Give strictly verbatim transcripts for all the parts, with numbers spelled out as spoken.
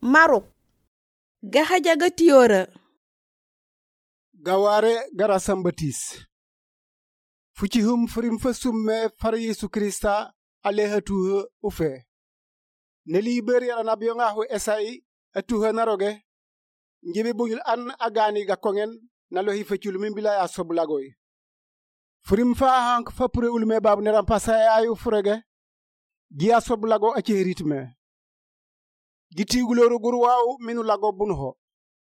Maruk gahaja ga tiyora gaware gara sambatis fucihum furim fa summe far Yesu Krista alehatuhe ufe neli ber yara nabiyo ngahu esai atuhe naroge njibi bunyul an agani ga kongen nalohi fecul mimbila ya soblagoy furim fa hank fa pure ulme babu neram pasa ayu furege giya soblago ache ritme gitiguloru gurwaw minu lago bunho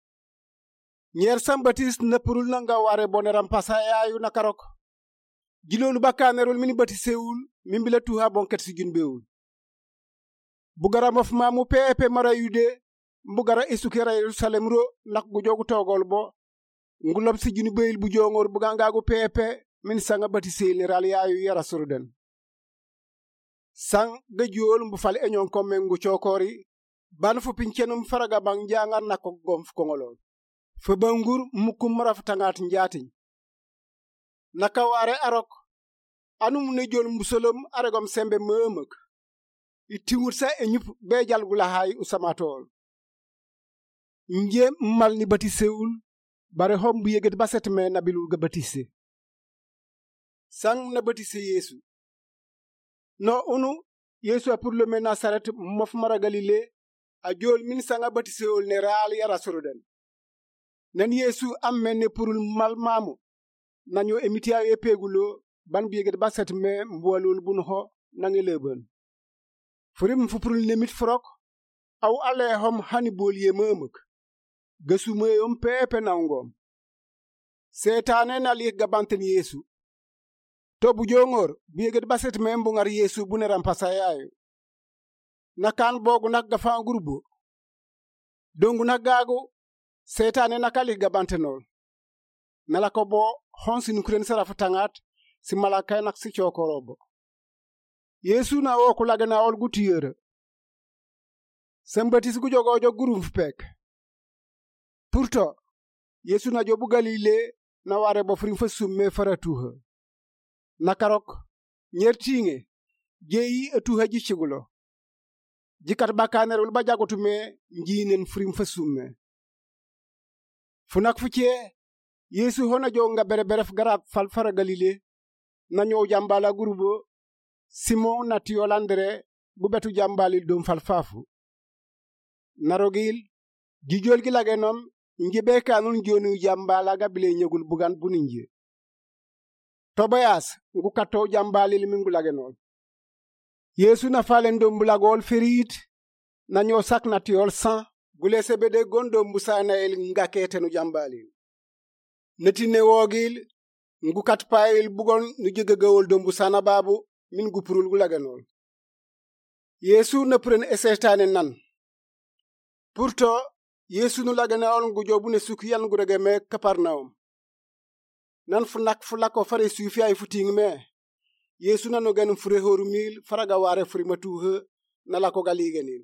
nyer sambatis na purul nanga ware boneram pasa ayu nakarok gilolu bakanerul mini batiseul mimbila tuha bonket si junbeul bugara mof mamu pepe mara yude mbugara esukera Yerusalem ro nak gu jogu togol bo ngulob si juni beil bu jongor buganga gu pepe min sanga batisel ni ral yayu yara suruden sang gejol mbu fal enyon komme ngu chokori ban fu pinchenum faraga bang jangar nakko gomf kongolol fe bangur mukum maraf tangat njati nakaware arok anum ne jol musolom aregom sembe memek itiwur sa enyup be jalgula hay usamatol nje mal ni batiseul bare hom bu yeget baset me nabilul ga batise sang na batise Yesu no unu Yesu a pour le mena saret mof mara Galile a jol min sanga batiseul ne ral ya rasuluden nan Yesu am menne pourul mal mamu nanyo emitia e pegulo ban bi yeget baset me mbolul bunho nangi leben furim fupurul nemit frok aw ale hom hani bol ye memek gesu meyom pepe nangom setane na li gabanten Yesu to bu jongor bi yeget baset me mbungar Yesu buneram pasayayo nakan bogu nak gafa gurbo dongu nagago setane nakali gabantenol nalako bo honsi nukuren sarafu tangat si malakay nak si chokorobo Yesu na o kulaga na ol gutiyere sambatis gu jogo jo gurum fpek pourto Yesu na jobu Galile na ware bo frim fa summe faratuha nakarok nyertinge jeyi etuha jichigulo jikat bakanerul ba jagotume njinen frim fa summe funak fucie Yesu hona jo nga bere beref garab fal fara Galile na nyow jambala gurubo Simon na Tiolandre bu betu jambali dum falfafu narogil jijol gi lagenom njibe kanun jonu jambala ga bile nyegul bugan buninje Tobias ngu kato jambali limingu lagenol Yesu na falen dum bulagol ferit na nyo sak na tiol san gule sebede gondo mbusana el ngakete nu jambali netine wogil ngu katpail bugon nu jegegawol dum busana babu min gupurul gulaganol Yesu na pren esetane nan pourto Yesu nu laganol ngu jobu ne sukiyan ngu regeme Kaparnaum nan funak fulako fare sufi ay futing me Yesu na no ganum fure horu mil faraga ware furimatuhe na lako galigenil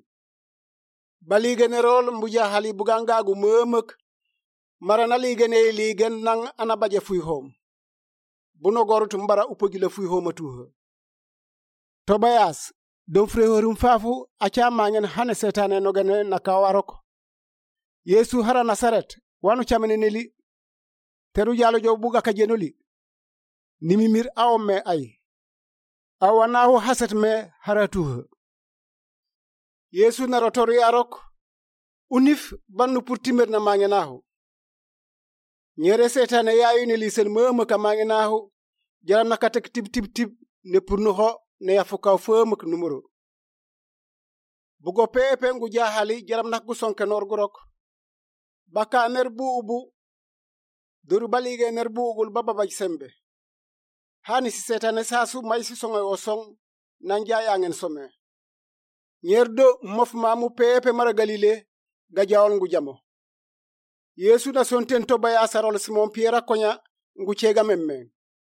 baligenerol mbuja hali buganga gu memek marana ligene ligen nang anabaje fuy hom buno gorutum bara upogile fuy homatuhe Tobias don frehorum fafu acha mangen hane setane no gane nakawarok Yesu hara Nasaret wanu chamene neli teru jalo jo buga ka jenoli nimimir awme ay awanahu haset me haratuhe Yesu na rotori arok unif bannu purtimer na mangenahu nyere setane yayu ne lisen meme ka mangenahu jaram nakatek tib tib tib ne purnu ho ne yafuka fomuk numero bugo pepe ngu jahali jaram nak gu sonke norgurok baka ner buubu doru balige ner buugul baba baj sembe hani si setane sasu may si songo o song nanja yangen some nyerdo mof mamu pepe mara Galile ga jawol ngu jamo Yesu na sonten Tobias sarol Simon Pierre konya ngu chega memme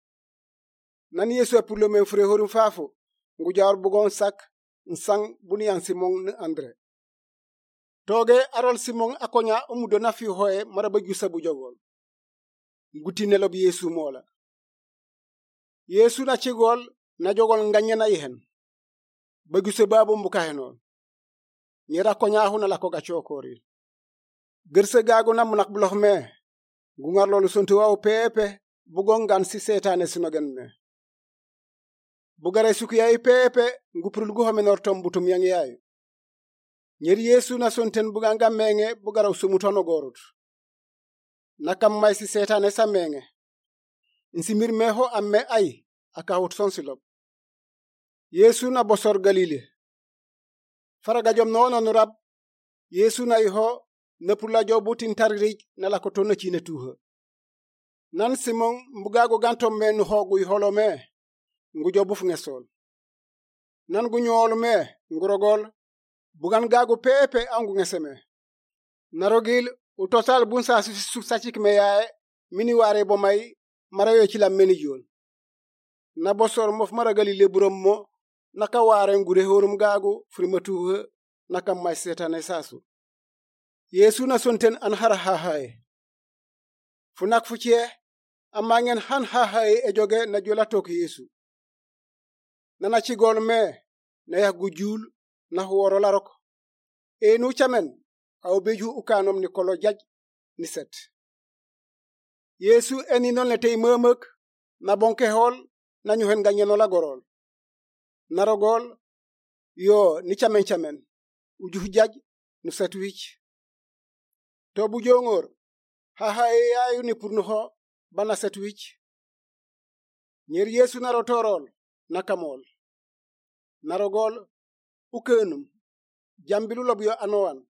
nan Yesu pour le même frère horum fafo ngu jawr bugon sak nsang buniyan Simon ne Andre toge arol Simon akonya umudo na fi hoye maraba jusa bu jogol nguti nelob Yesu mola Yesu na chigol na jogol nganya na yehen ba jusa babu mbuka henon nyera ko nyaahu na la ko gachokori gerse gago na munak bloh me gungar lolu sontu waw pepe bugongan si setane sinogen me bugare sukiyai pepe nguprul gu homenor tombutum yang yayu nyer Yesu na sonten buganga menge bugara usumutono gorut nakam may si setane sa menge insimir meho amme ay akahut sonsilop Yesu na bosor Galile faraga jom nono nurab Yesu na iho nepula jobutin tarrij na la ko tonna ci ne tuha nan Simon mbugago gantom men hogu holome ngu jobu fu ngesol nan gu nyol me ngurogol bugan gago pepe angu ngeseme narogil u total bunsa su sachik me yae mini ware bo may marayo ci la meni jol na bosor mof mara Galile burom mo naka ware ngure horum gago frimatu naka may setane sasu Yesu na sonten an har ha hae funak fucie amangen han ha hae e joge na jola tok Yesu nana ci gol me na yagu jul na woro larok e nu chamen aw beju ukanom ni kolo jaj ni set Yesu eni non le tey memek na bonke hol nañu hen gagneno la gorol narogol yo ni chamen chamen uju jaj nu set wich to bu jongor ha ha e ayu ni pour no ho bana set wich nyer Yesu naro torol nakamol narogol ukenum jambilu lobyo anowan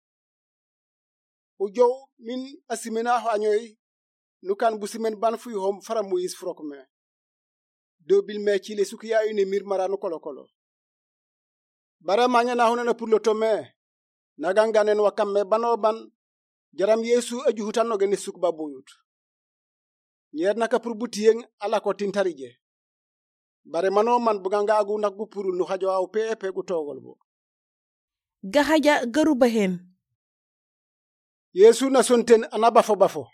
ujow min asimena ho anyoy nukan busimen ban fuy hom fara Moïse frokme do bil me ci le suki yayu ne mir maranu kolo kolo bara manya na hono na pour le tome naganganen wakamme bano ban jaram Yesu aju hutanno gene suk babuyut nyer naka pour butiyeng ala ko tintarije bare mano man buganga agu nakgu pour nu hajo aw pepe gu togol bo gahaja garu bahen Yesu na sonten anaba fo bafo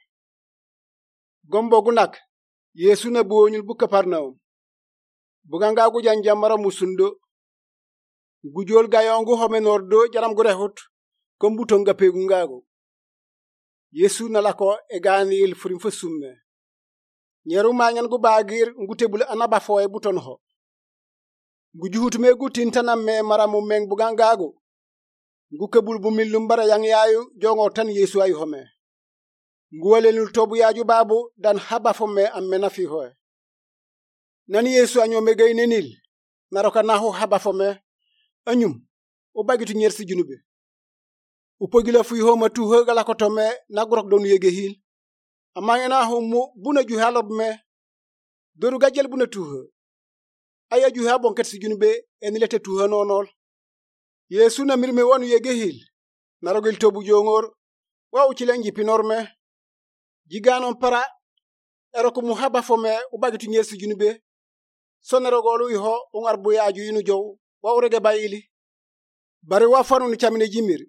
gombo gu nak Yesu na boñul bu Kaparnaum buganga agu janjamara musundo gujol gayongu homenordo jaram gu rehut kombutonga pegu ngago Yesu na lako e ganil furim fa summe nyeru manyan gu bagir ngutebul anaba fo e buton ho gujuhut me gutin tanam me maramu meng bugangago ngu kebul bu millum bara yang yayu jongo tan Yesu ay home nguwalelul tobu yaaju babu dan haba fo me amena fi ho nani Yesu anyo me gay nenil naroka nahu haba fo me anyum o bagitu nyer si junube upogila fuy homa tu hegala ko tome nagrok don yege hil amangena homu buna ju halob me doru gajel buna tu aya ju ha bonket si junube enilete tu nonol Yesu na mirme wonu yege hil narogil tobu jongor wa uchilengi pinorme jiganon para eroko muhaba fome ubagitu nyer si junube sonerogolu iho ungar buyaaju yinu jow wa urege bayili bari wa fanu ni chamine jimir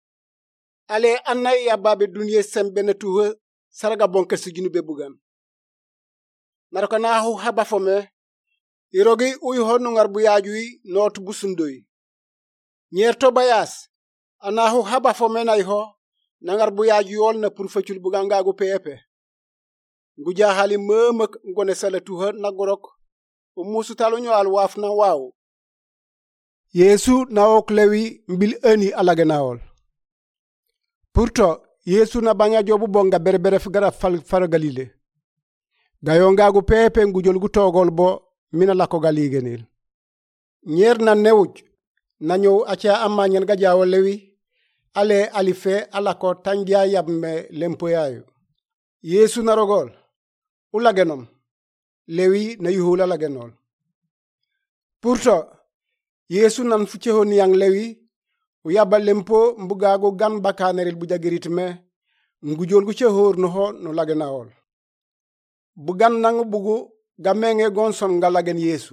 ale annay ya babe dunye sembe na tuwe saraga bonke si junube bugan naraka nahu haba fome irogi uy honu ngar buyaaju yi not busundoy nyerto bayas anahu haba fome na iho nangar buyaaju yol na pour facul buganga gu pepe nguja hali memek ngone sala tuwe nagorok umusu talu nyoal waf na waw Yesu naok lewi mbil eni alagenawol Pourto Yesu na banya jobu bonga berbere figara fal far Galile gayonga gu pepe ngujol gu togol bo mina lako galigenil nyer na newuj na nyow acha amanyen ga jawo lewi ale alife alako tangia yabme lempo yayu Yesu na rogol ulagenom lewi na yuhula lagenol Pourto Yesu nan fucheho ni yang lewi uyaba lempo mbugago gan bakaneril bujagiritme ngujol gu chehor no ho no lagenawol bugan nangu bugu gamenge gonson ngalagen Yesu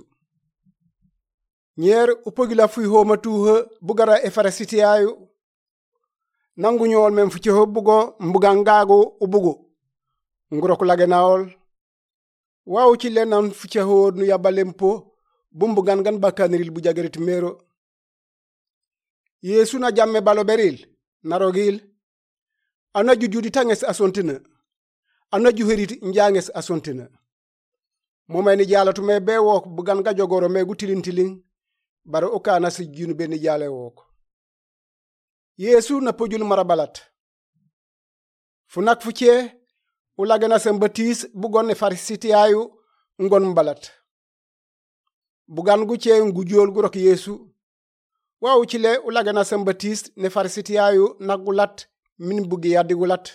nyer upogila fuy homa tuhe bugara efarasiti ayu nangu nyol mem fucheho bugo mbugangago ubugo ngurok lagenawol waw ci lenan fucheho no yaba lempo bumbu gan gan bakaniril bujagirit mero Yesu na jamme balo beril narogil ana jujudi tanges asontina ana juherit njanges asontina momay ni jalatu me be wok bugan ga jogoro me gutilin tilin bara okana si junu ben jale wok Yesu na pojul marabalat funak fucie ulagena sem batis bugon ne farisiti ayu ngon mbalat bugan gu ce ngujol gu rok Yesu waaw ci le ulagena sem batis ne farisiti ayu nagulat min bugi yadigulat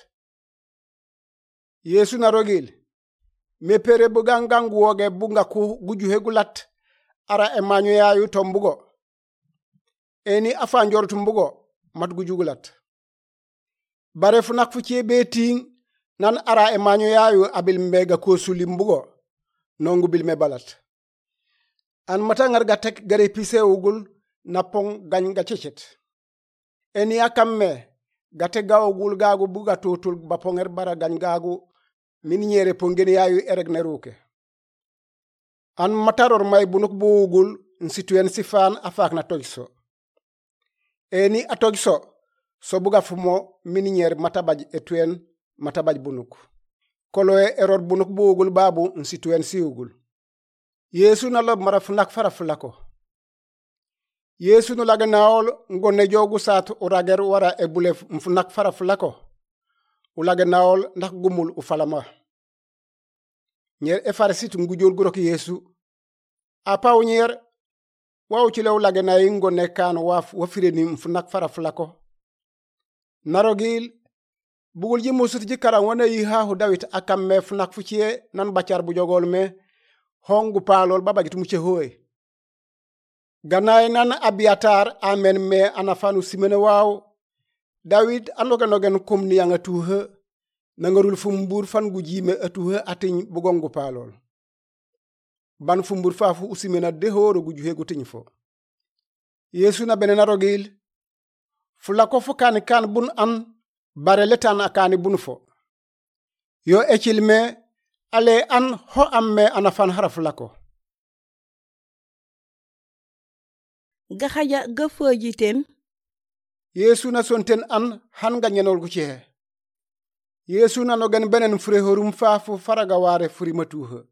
Yesu na rogil me pere bugan gangu woge bunga ku guju hegulat ara emanyo yayu tombugo eni afanjor tumbugo mat gujugulat bare funak fucie beting nan ara emanyo yayu abil mbega ko sulimbugo nongu bil me balat an matangar gatek gare pise ugul napong gany ga cecet eni akamme gate gawugul gagu buga totul baponger bara gany gagu min nyere pongene yayu ereg neruke an mataror may bunuk buugul nsituen sifan afak na tojso eni atojso so buga fumo min nyer matabaj etuen matabaj bunuk koloe eror bunuk buugul babu nsituen siugul Yesu na lob maraf nak faraflako Yesu no laganaol ngone jogu sat urager wara ebule mfunak faraflako ulaganaol ndax gumul ufalama nyer e farisitu ngujol gurok Yesu apa nyer waw ci lew laganay ngone kan waf wafireni mfunak faraflako narogil bugul ji musut ji kara wona yi hahu dawit akam me funak fucie nan bacar bu jogol me hongu palol babagit mu ci hoy ganay nan abiatar amen me anafanu simene waw David anoga nogen kumni yanga tuhe nangarul fumbur fan gujime atuhe atin bugongu palol ban fumbur fafu usimena dehoro gujuhe gutin fo Yesu na benena rogil fulako fu kan kan bun an bare letan akani bun fo yo echilme ale an ho amme anafan haraflako gaxaja gafojiten Yesu na sonten an han ga nyenol gu ci Yesu na no gan benen frehorum fafu faraga ware furi matuha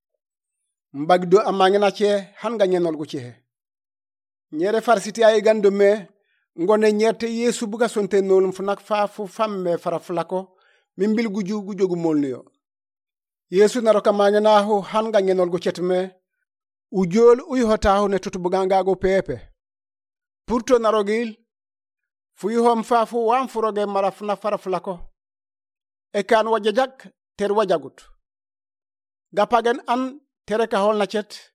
mbagdo amangena ci han ga nyenol gu ci nyere farsiti ay gando me ngone nyerte Yesu buga sonten nolum funak fafu famme faraflako mimbil guju gujogu molniyo Yesu na roka mangena ho han ga nyenol gu cetme ujol uy hotahu ne tutu buganga go pepe purto narogil fuyi hom fafu wan furoge marafna faraflako e kan wajajak ter wajagut gapagen an tere ka hol na cet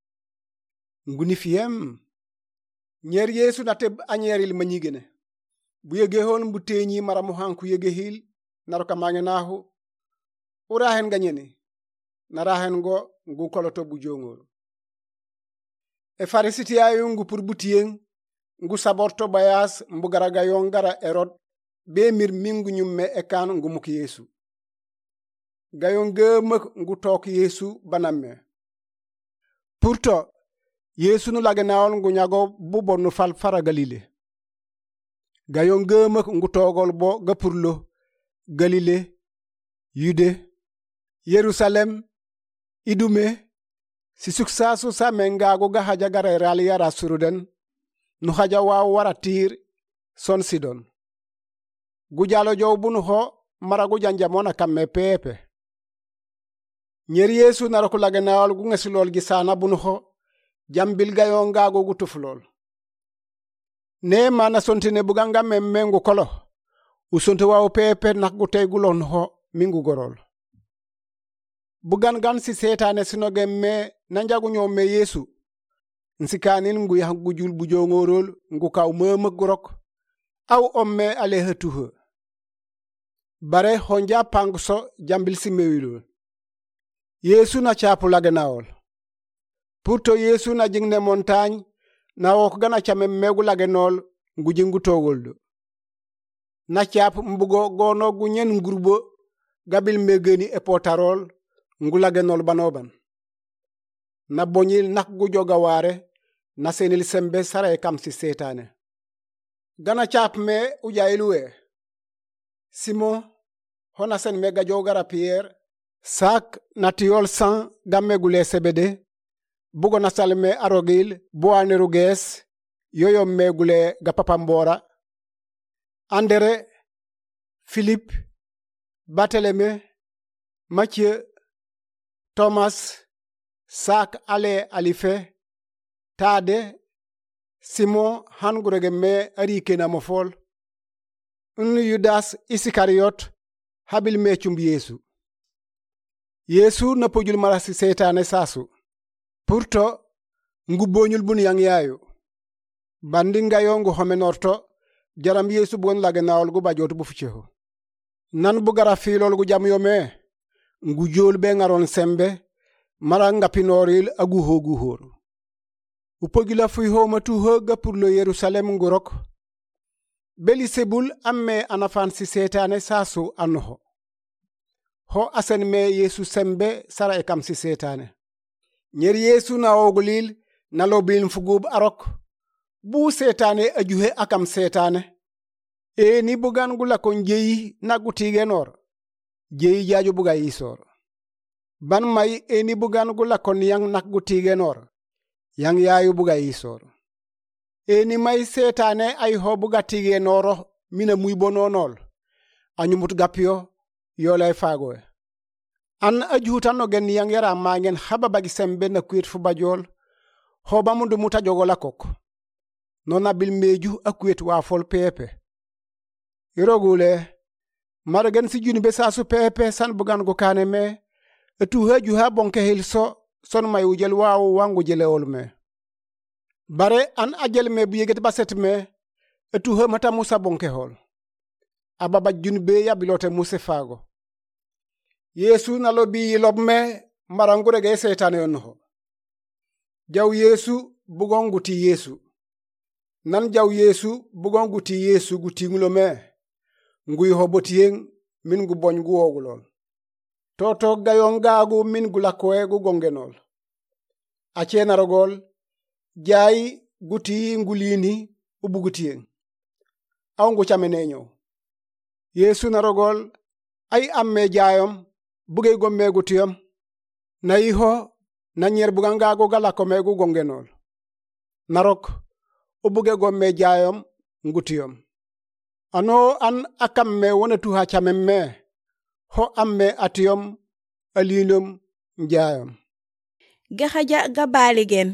nguni fiem nyer Yesu na te anyeril manyigene bu yege hon mbuteñi maramu hanku yege hil naroka mangenahu urahen ganyeni narahen go ngu koloto bu jongol e farisiti ayu ngu pur butien ngu saborto bayas mbugaraga yongara erod be mir mingu nyumme ekan ngu muk Yesu gayon gemak ngu tok Yesu banamme pourto Yesu nu lagenawol ngu nyago bu bonu fal fara Galile gayon gemak ngu togol bo gapurlo Galile Yude Yerusalem Idume si suksasu sa mengago ga haja gara rali yara suruden nu haja wa waratir son sidon gujalo jow bunu ho mara gujanja mona kamme pepe nyer Yesu narako laganawal gu ngesilol gi sana bunu ho jambil gayo ngago gutuflol ne mana sontine buganga memmengu kolo usonte waw pepe nak gutay gulon ho mingu gorol bugan gan si setane sinoge me nanjagu nyome Yesu nsikanin ngu yah gujul bujongorol ngu kaw memek grok aw omme ale hatuhe bare honja pangso jambil simewilo Yesu na chapu laganawol purto Yesu na jingne montagne na wok gana chame megu lagenol ngu jingu togoldo na chap mbugo gono gu nyen ngurbo gabil megeni e potarol ngu lagenol banoban na bonyil nak gu joga ware na senil sembe sare kam si setane gana chap me ujailuwe. Simon hona sen mega jogara Pierre sak natiol san gamme gule sebede bugo na salme arogil boane ruges yoyo megule ga papambora Andere, Philippe, Barthélemy, Matthieu, Thomas, Sak ale alife, Tade, Simon hangurege me arike na mofol, un Yudas Isikariot, habil me chumbi Yesu. Yesu na pojul marasi setane sasu. Purto, ngubonyul bun yang yayo. Bandinga yongu homenorto, jaram Yesu bon lage naol gu bajotu bu fucheho. Nan bu gara filol gu jam yome, ngu jol be ngaron sembe, maranga pinoril agu hogu horu. Upogila fui homa tu hoga pour le Yerusalem ngurok. Belisebul amme anafan si setane sasu anoho. Ho asen me Yesu sembe sara ekam si setane. Nyer Yesu na ogulil na lobil fugub arok. Bu setane ajuhe akam setane. E ni bugan gula kon jeyi nagutige nor. Jeyi jaju buga isor. Ban mai e ni bugan gula kon yang nagutige nor. Yang yayu buga isor. E ni mai setane ay ho buga tige noro mina muy bononol. Anyumut gapio yolay fagoe. An ajuhutan no gen yang yara mangen haba bagi sembe na kuit fu bajol. Hoba mundu muta jogola kok. Nona bil meju akuet wa fol pepe. Irogule, maragen si juni besasu pepe san bugan go kane me, etu heju ha bonke hilso, son may ujel wawu wangu jele olme. Bare an ajel me buyeget baset me, etu he mata musa bonke hol. Ababa juni be ya bilote muse fago. Yesu na lobi lobme, marangure ge setane onho. Jaw Yesu bugon guti Yesu. Nan jaw Yesu bugon guti Yesu guti ngulo me. Ngui hobotien min gu boñ gu ogulol. Toto gayon gagu min gu lakoe gu gongenol. Ache narogol, jai guti ngulini ubu gutien. Aungu chamenenyo. Yesu narogol, ay amme jayom, buge gomme gutiyom. Na iho, na nyer bugangagu galakome gu gongenol. Narok, ubuge gomme jayom, ngutiyom. Ano an akamme wona tu ha chamemme ho amme atiyom alinum njayom gahaja gabaligen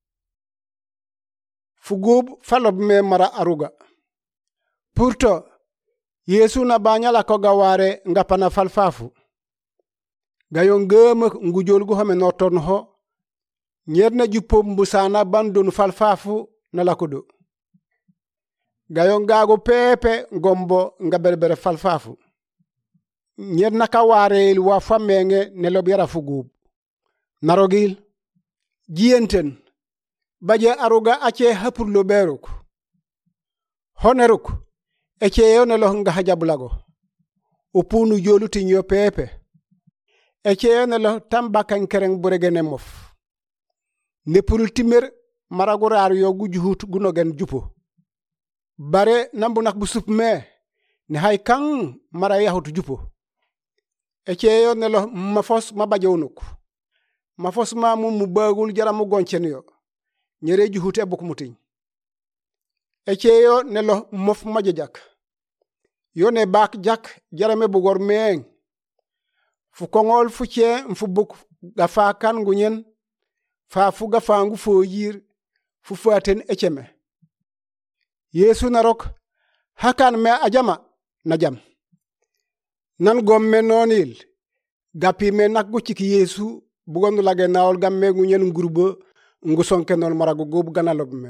fugub falob me mara aruga purto Yesu na banyala ko gaware ngapana falfafu gayon gem ngujol gu hame noton ho nyerna jupom busana bandon falfafu na lakodo gayon gago pepe ngombo nga berbere falfafu. Nyer naka wareel wa famenge ne lobiara fugub. Narogil. Jienten. Baje aruga ache hapur loberuk. Honeruk. Eche yone lo nga hajabulago. Upunu jolu tinyo pepe. Eche yone lo tambaka nkereng buregene mof. Nepurul timer maraguraru yo gujuhut gunogen jupo. Bare nambu nak bu sup me ne hay kan mara yahutu jupo echeyo ne lo mafos mabajownuku mafos ma mum mu bagul jaramu gonchen yo nyere juhute e bok mutin echeyo ne lo mof majajak yo ne bak jak jarame bugor meeng fu kongol fu che fu buk gafa kan ngunyen fa fu gafa ngu foyir fu faten echeme Yesu narok hakan me ajama najam. Nan gomme nonil gapi me nakgu chiki Yesu bugondu lage naol gamme ngunyen ngurbo ngusonke nol marago gob ganalob me.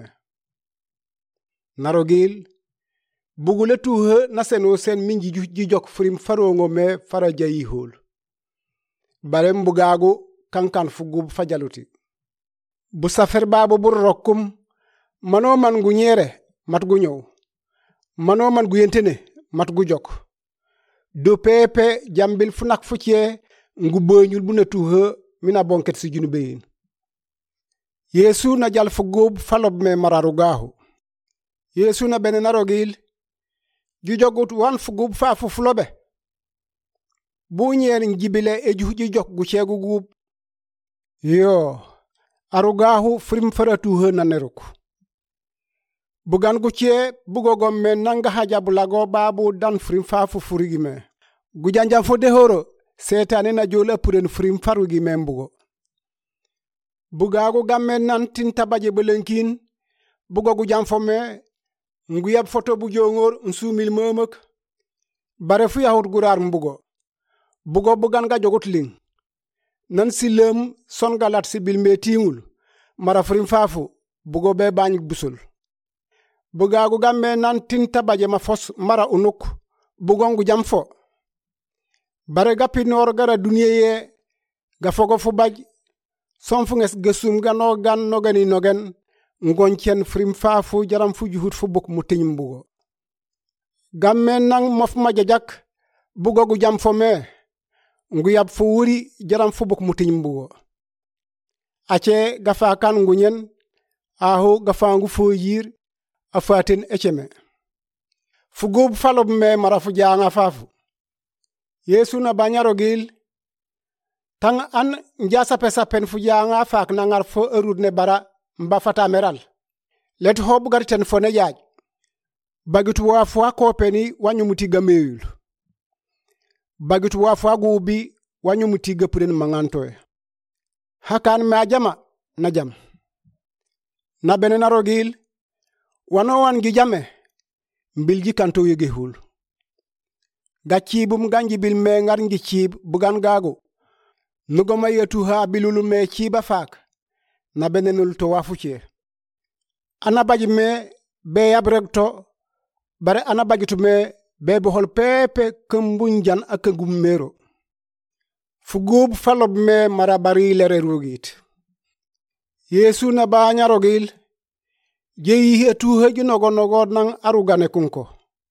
Narogil bugule tuhe naseno sen minji jijok frim farongo me fara jayi hol. Barem bugago kankan fugub fajaluti. Bu safer babo bur rokum mano man ngunyere mat gu ñëw manoo man gu yentene mat gu jok do pepe jambil fu nak fu cee ngu bëñul bu na tuha mina bonket si junu beyin Yesu na jal fu góob falob me mararu gaahu Yesu na bene narogil ju jogut wan fugub fafu fulobe bu nyer njibile eju ju jog gu chegu gub yo arugahu frim faratu he naneruk bugan gu che bugogo men nanga haja bulago babu dan frim fafu furigime gujanja fo dehoro setane na jola puren frim farugi membugo bugago gamen nan tin tabaje belenkin bugogo jamfo me nguyab foto bu jongor nsumil memek bare fu yahut gurar mbugo bugo bugan ga jogot ling nan silem son galat sibil metingul mara frim fafu bugo be bañ busul bugago gamme nan tin tabaje ma fos mara unuk bugongu jamfo bare gapi nor gara duniyeye ga fogo fu baj son fu nges gesum ga no gan no gani no gen ngoncen frim fafu jaram fu juhut fu bok mu teñ bugo gamme nang mof ma jajak bugo gu jam fo me nguyab fu wuri jaram fu bok mu teñ bugo ace gafa kan ngunyen aho gafa ngu fo yir afaten echeme fu gob falob me marafu jaanga fafu Yesu na banyaro gil tang an njasa pesa pen fu jaanga fak nangar fo erud ne bara mba fata meral let hob garten fo ne jaaj bagitu wa fo ko peni wanyu mutiga meyul bagitu wa fo gubi wanyu mutiga puren mangantoy hakan ma jama na jam na benena rogil wano wan gi jame mbilji kanto yege hul gachi bum ganji bil me ngar ngi chib bugan gago nugo mayetu ha bilulu me chiba fak na benenul to wafuche ana baji me be yabrekto bare ana bajitu me be bohol pepe kembunjan akagum mero fugub falob me marabari lere rugit Yesu na banya rogil jeyi etu heju nogo nogo nang arugane kunko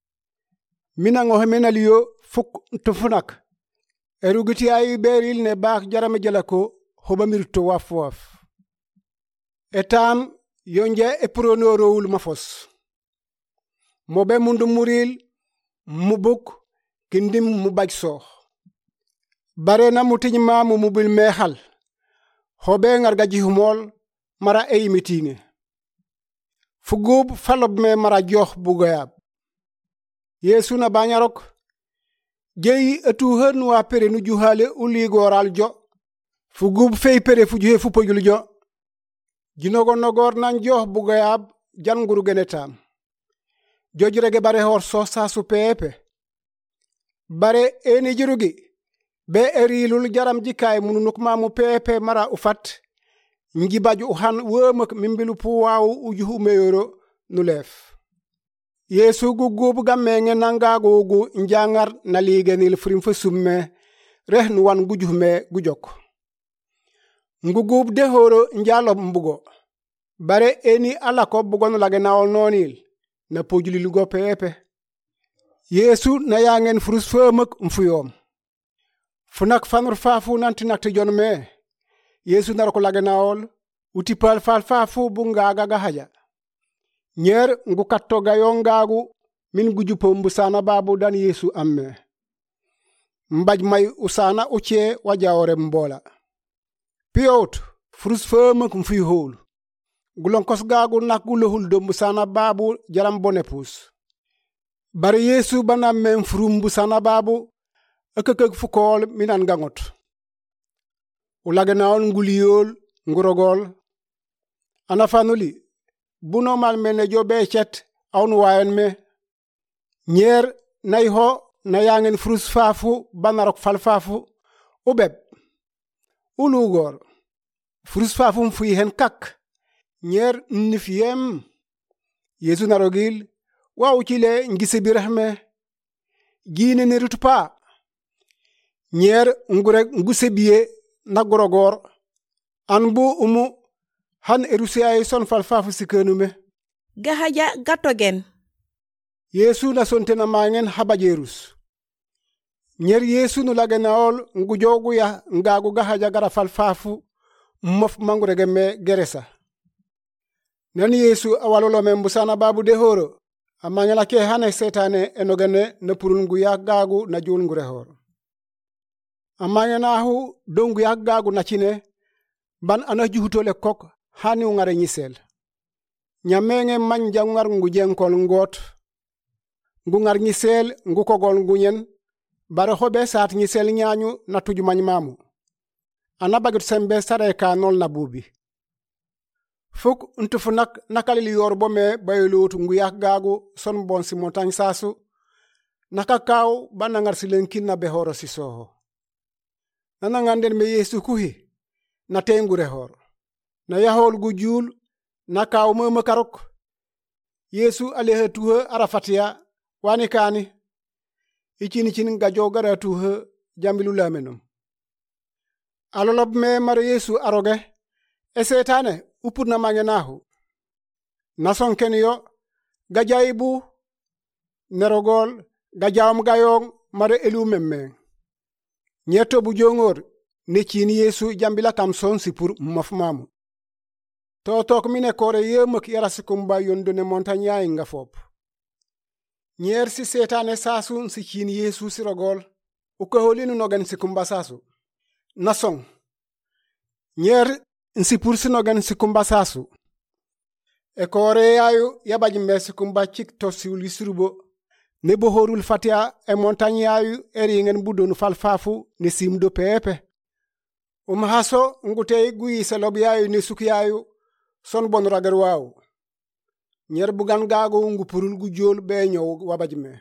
mina ngo hemenaliyo fuk tufunak erugiti ay beril ne bak jarame jelako hobamir to waf waf etam yonje epronoro ul mafos mobe mundu muril mubuk kindim mubajso bare na mutinyma mu mubil mehal hobe ngarga jihumol mara ay mitinge fugub falob me mara jox bugoyab Yesu na banyarok jeyi etu hen wa pere nu juhale uli goral jo fugub fey pere fujuhe fupojul jo jinogo nogor nan jox bugoyab janguru genetam jojrege bare hor so sasu pepe bare eni jirugi be erilul jaram jikay munu nukma mu pepe mara ufat ngibaju uhan wemak mimbilu puwawu ujuhu meyoro nulef Yesu gugubu gammenge nangago gu njangar naligenil frim fasumme rehnu wan gujuhme gujok ngugub de horo njalo mbugo bare eni alako bugon lage nawol nonil na pojuli lugo pepe Yesu na yangen frus femak mfuyom funak fanur fafu nantinak te jonme Yesu narako lage nawol utipal fal fafu bungaga gahaja nyer ngu katto gayongagu min gujupo mbusana babu dan Yesu amme mbaj may usana uche wajawre mbola piot frus fema kum fi hol gulon kos gagu nakgulo hul do mbusana babu jaram bonepus bare Yesu bana men frum mbusana babu akakak fukol minan gangot ulaganaon nguliyol ngurogol ana fanuli buno mal mene jobe chet awnu wayen me nyer nay ho na yangen frus fafu banarok fal fafu ubeb ulugor frus fafu mfuy hen kak nyer nifiem Yesu narogil wa uchile ngise birahme gine ne rutupa nyer ngure nguse biye nagorogor anbu umu han erusi ay son fal fafu sikenume gahaja gatogen Yesu na sontena mangen habajerus nyer Yesu no lagenaol ngujogu ya ngagu gahaja gara fal fafu mof mangurege me geresa Nani Yesu awalolo membusana babu de horo. Amangela ke hane setane enogene ne purungu yagagu na julngu rehoro. Amangena hu dongu yagagu na chine ban ana juhutole kok hani ungare nyisel. Nyamenge manja ngar ngu jenkol ngot. Ngu ngar nyisel ngu kogol ngu nyen. Bare hobe saat nyisel nyanyu na tuju mamu. Anabagit sembe sare ka nol na bubi. Fuk untufu nak nakalili yorbo me bayolutu ngu yagagu son bon si montagne sasu. Nakakau banangar silenkin na behoro si soho. Nananganden me Yesu kuhi na tengu rehoro. Na yahol gujul na kaw me makarok. Yesu alehe tuhe arafatia wani kani. Ichini chini gajogara tuhe jambilu lamenum. Alolob me mare Yesu aroge. Esetane upur na mangenahu. Nason kenyo gajaibu nerogol gajam gayong mare elu memme. Nyeto bujongor ne chini Yesu jambila kamson sipur mafmamu. Totok mine kore yemek yarasikumba yondone montanya inga fop. Nyer si setane sasu si chini Yesu sirogol. Ukaholinu nogan sikumba sasu. Nason. Nyer nsipur sinogan sikumba sasu. E kore yayu yabaji me sikumba chik to siuli surubo. Nebo horul fatia e montagne yayu eringen budonu falfafu ne simdo pepe. Umhaso ngute gui selob yayu ne suki yayu son bon ragar waw. Nyer bugan gago ngu purul gu jol be nyow wabaji me.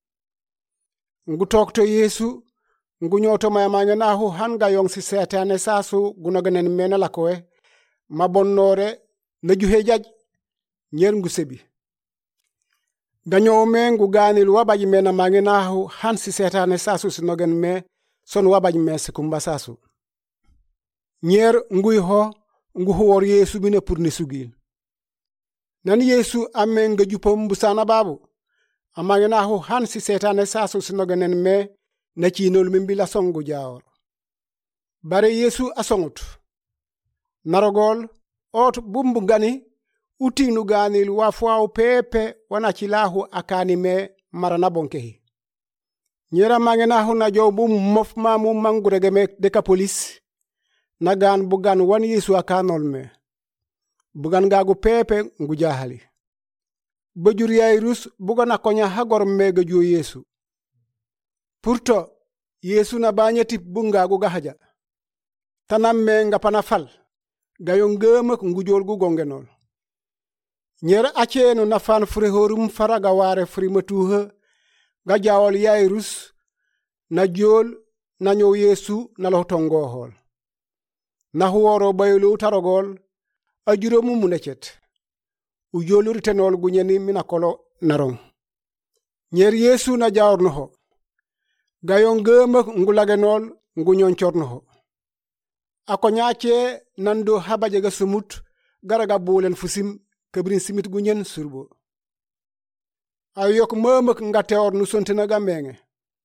Ngu tokto Yesu ngu nyoto maya mange nahu hanga yong si setane sasu gunogenen mena lakoe mabonnore na juhe jaj nyer ngu sebi. Ganyo me ngu ganil wabaji mena mange nahu han si setane sasu sinogen me son wabaji me sikumba sasu. Nyer ngui ho ngu huwor Yesu bine purni sugil. Nani Yesu ame nga jupom busana babu. Amange nahu han si setane sasu sinogenen me na chinol mimbila songu jaor. Bare Yesu asongut. Narogol ot bumbu gani utinu ganil wafuau pepe wanachilahu akani me marana bonkehi. Nyera mange nahu na jo bum mof mamu mangurege me deka polis. Nagan bugan wan Yesu akanol me. Bugan gagu pepe ngujahali. Bajur yairus bugan akonya hagor mega jo Yesu. Purto Yesu na banyeti bunga gu gahaja. Tanam me nga panafal. Gayong gemek ngujol gu gongenol. Nyera acheno na fan frihorum faraga ware frimatuhe. Gajawol yairus na jol na nyo Yesu na lotongo hol. Na huworo bayulu tarogol ajuro mumunechet. Ujoluri tenol gunyeni minakolo narong. Nyer Yesu na jawor noho. Gayong gemek ngulagenol ngunyon chornoho. Ako nyache nando habajega sumut garaga bolen fusim kebrin simit gunyen surbo. Ayok memek ngateor nusontena gamenge.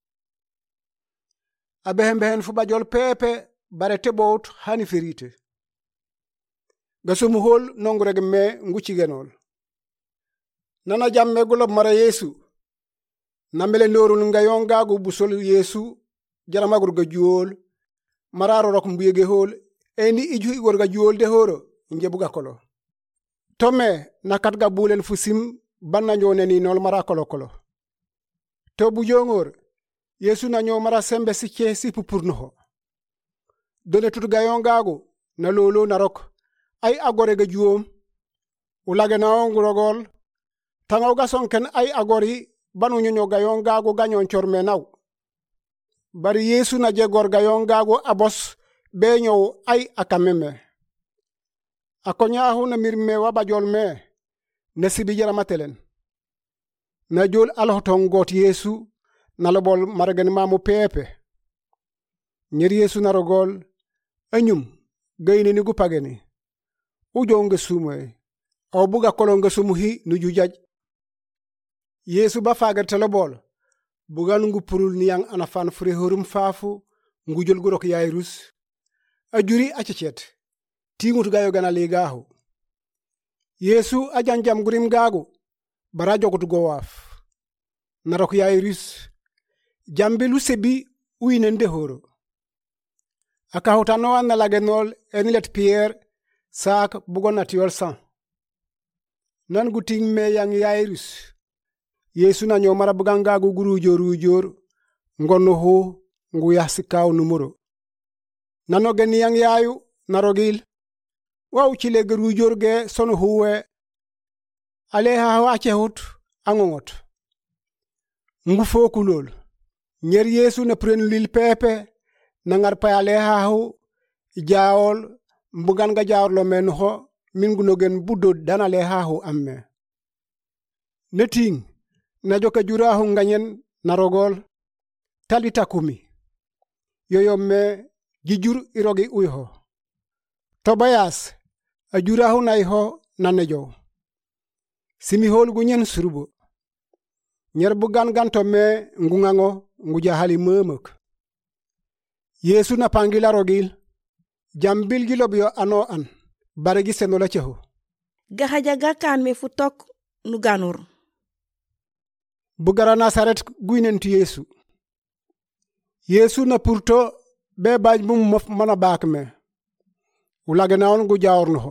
Abehembehen fubajol pepe bare tebot hani ferite. Gasumu hol nongurege me nguchigenol. Nana jamme gulob mara Yesu. Namele norun nga yongagu busol Yesu jaramagur ga juol mararo rok mbuyege hol eni iju igor ga juol de horo njebuga kolo. Tome nakat ga bulen fusim banna nyone ni nol mara kolo kolo. To bujongor Yesu na nyo mara sembe siche si pupurnoho. Done tut ga yongagu na lolo na rok ay agore ga juom ulage na ongurogol tangaw ga sonken ay agori banu nyonyo gayon gago ganyon chorme naw. Bari Yesu na jegor gayon gago abos benyo ay akameme. Akonyahu na mirme wabajol me na sibi jara matelen. Na jol alhoton got Yesu na lobol maragen mamu pepe. Nyeri Yesu na rogol anyum gayni ni gu pageni. Ujo nga sumwe au buga kolo nga sumuhi nuju jaj. Yesu ba fagar telebol bugan ngu purul niyang anafan frihorum fafu ngu jol gurok yairus ajuri achechet tingut gayo gana legahu. Yesu ajan jam gurim gagu bara jogut go waf narok yairus jambilu sebi uinende horo aka hotano na lagenol enilet Pierre sak bugon atiol san nan guting me yang yairus Yesu na nyomara buganga gu guru joru jor ngono ho ngu yasikaw numero nano gen yang yayu narogil waw chile guru jorge sono huwe ale ha wache hut angongot ngu fokulol nyer Yesu na pren lil pepe na ngar pa ale ha hu jaol mbugan ga jaor lo men ho min guno gen buddo dana le ha hu amme neting na joka jurahu nganyen narogol talita kumi yoyo me jijur irogi uyho Tobias ajurahu naiho nanejo simi hol gunyen surubo nyer bugan ganto me ngungango nguja hali memek Yesu na pangila rogil jambil gilobyo ano an baregi senola cheho gahaja gakan me futok nu ganur bugara Nasaret guinentu Yesu Yesu na purto be baj mum mof mana bak me ulage naon gu jaorno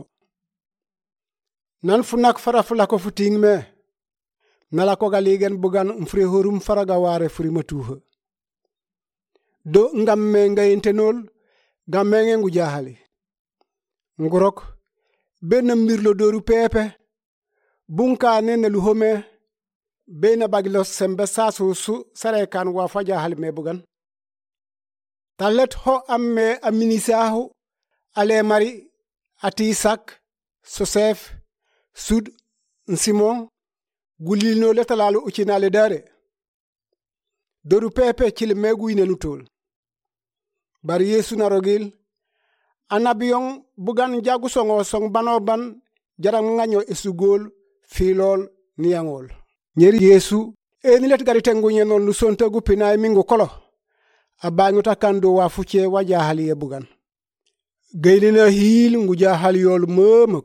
nan funak fara fula ko futing me nala ko galigen bugan mfre horum faraga ware furi matuha do ngam me ngayintenol gamenge ngu jahali ngurok ben mirlo doru pepe bunka ne luhome bena baglo sembe sasu su sare kan wa faja hal me bugan talet ho amme aminisahu ale mari atisak sosef sud simon gulilno letalalu ucinale dare doru pepe chile megu inenu tol bar Yesu narogil anabiyon bugan jagu songo song banoban jaram nganyo esugol filol niangol nyeri Yesu enilet gari tengunye non lu sonta gu pinay mingo kolo abanyu takando wa fuche waja hali e bugan gaylina hil nguja hali yol memek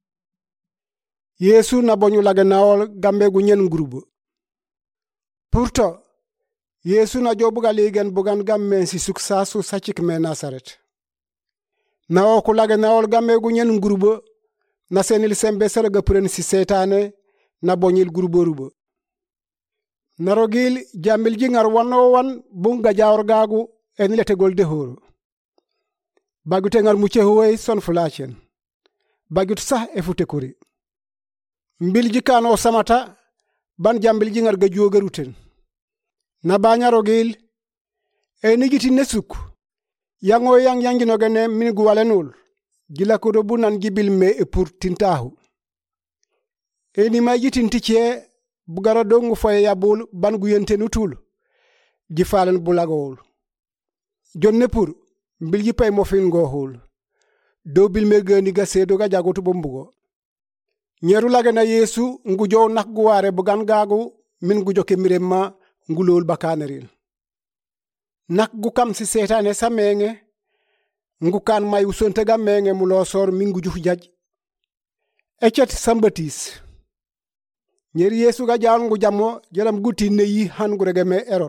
Yesu na bonyu lagenawol gambe gu nyen grubo pourto Yesu na jobuga ligen bugan gamme si suksasu sachik me Nasaret na oku lagenawol gamme gu nyen grubo na senil sembe serga pren si setane na bonyil grubo rubo narogil jambil jingar wano wan bunga jawr gagu enilete golde horo bagute ngar muche hoy son fulachen bagut sah e fute kuri mbil jikano samata ban jambil jingar ga jogaruten na banya rogil enigiti nesuk yango yang yangino gane min guwalenul gila ko do bunan gibil me e pour tintahu eni ma yitin tiche bugara dongu foye yabul ban gu yente nutul di falen bulagol jonne pour mbil ji pay mo fin go hol do bil me gani ga sedo ga jagotu bombugo nyeru lagana Yesu ngu jow nak gu ware bugan gagu min gu joke miremma ngulol bakaneril nak gu kam si setane samenge ngu kan may usonte ga menge mu lo sor min gu juh jaj ecet sambatis nyeri Yesu ga jaal ngu jammo jelam guti ne yi han gu regeme erod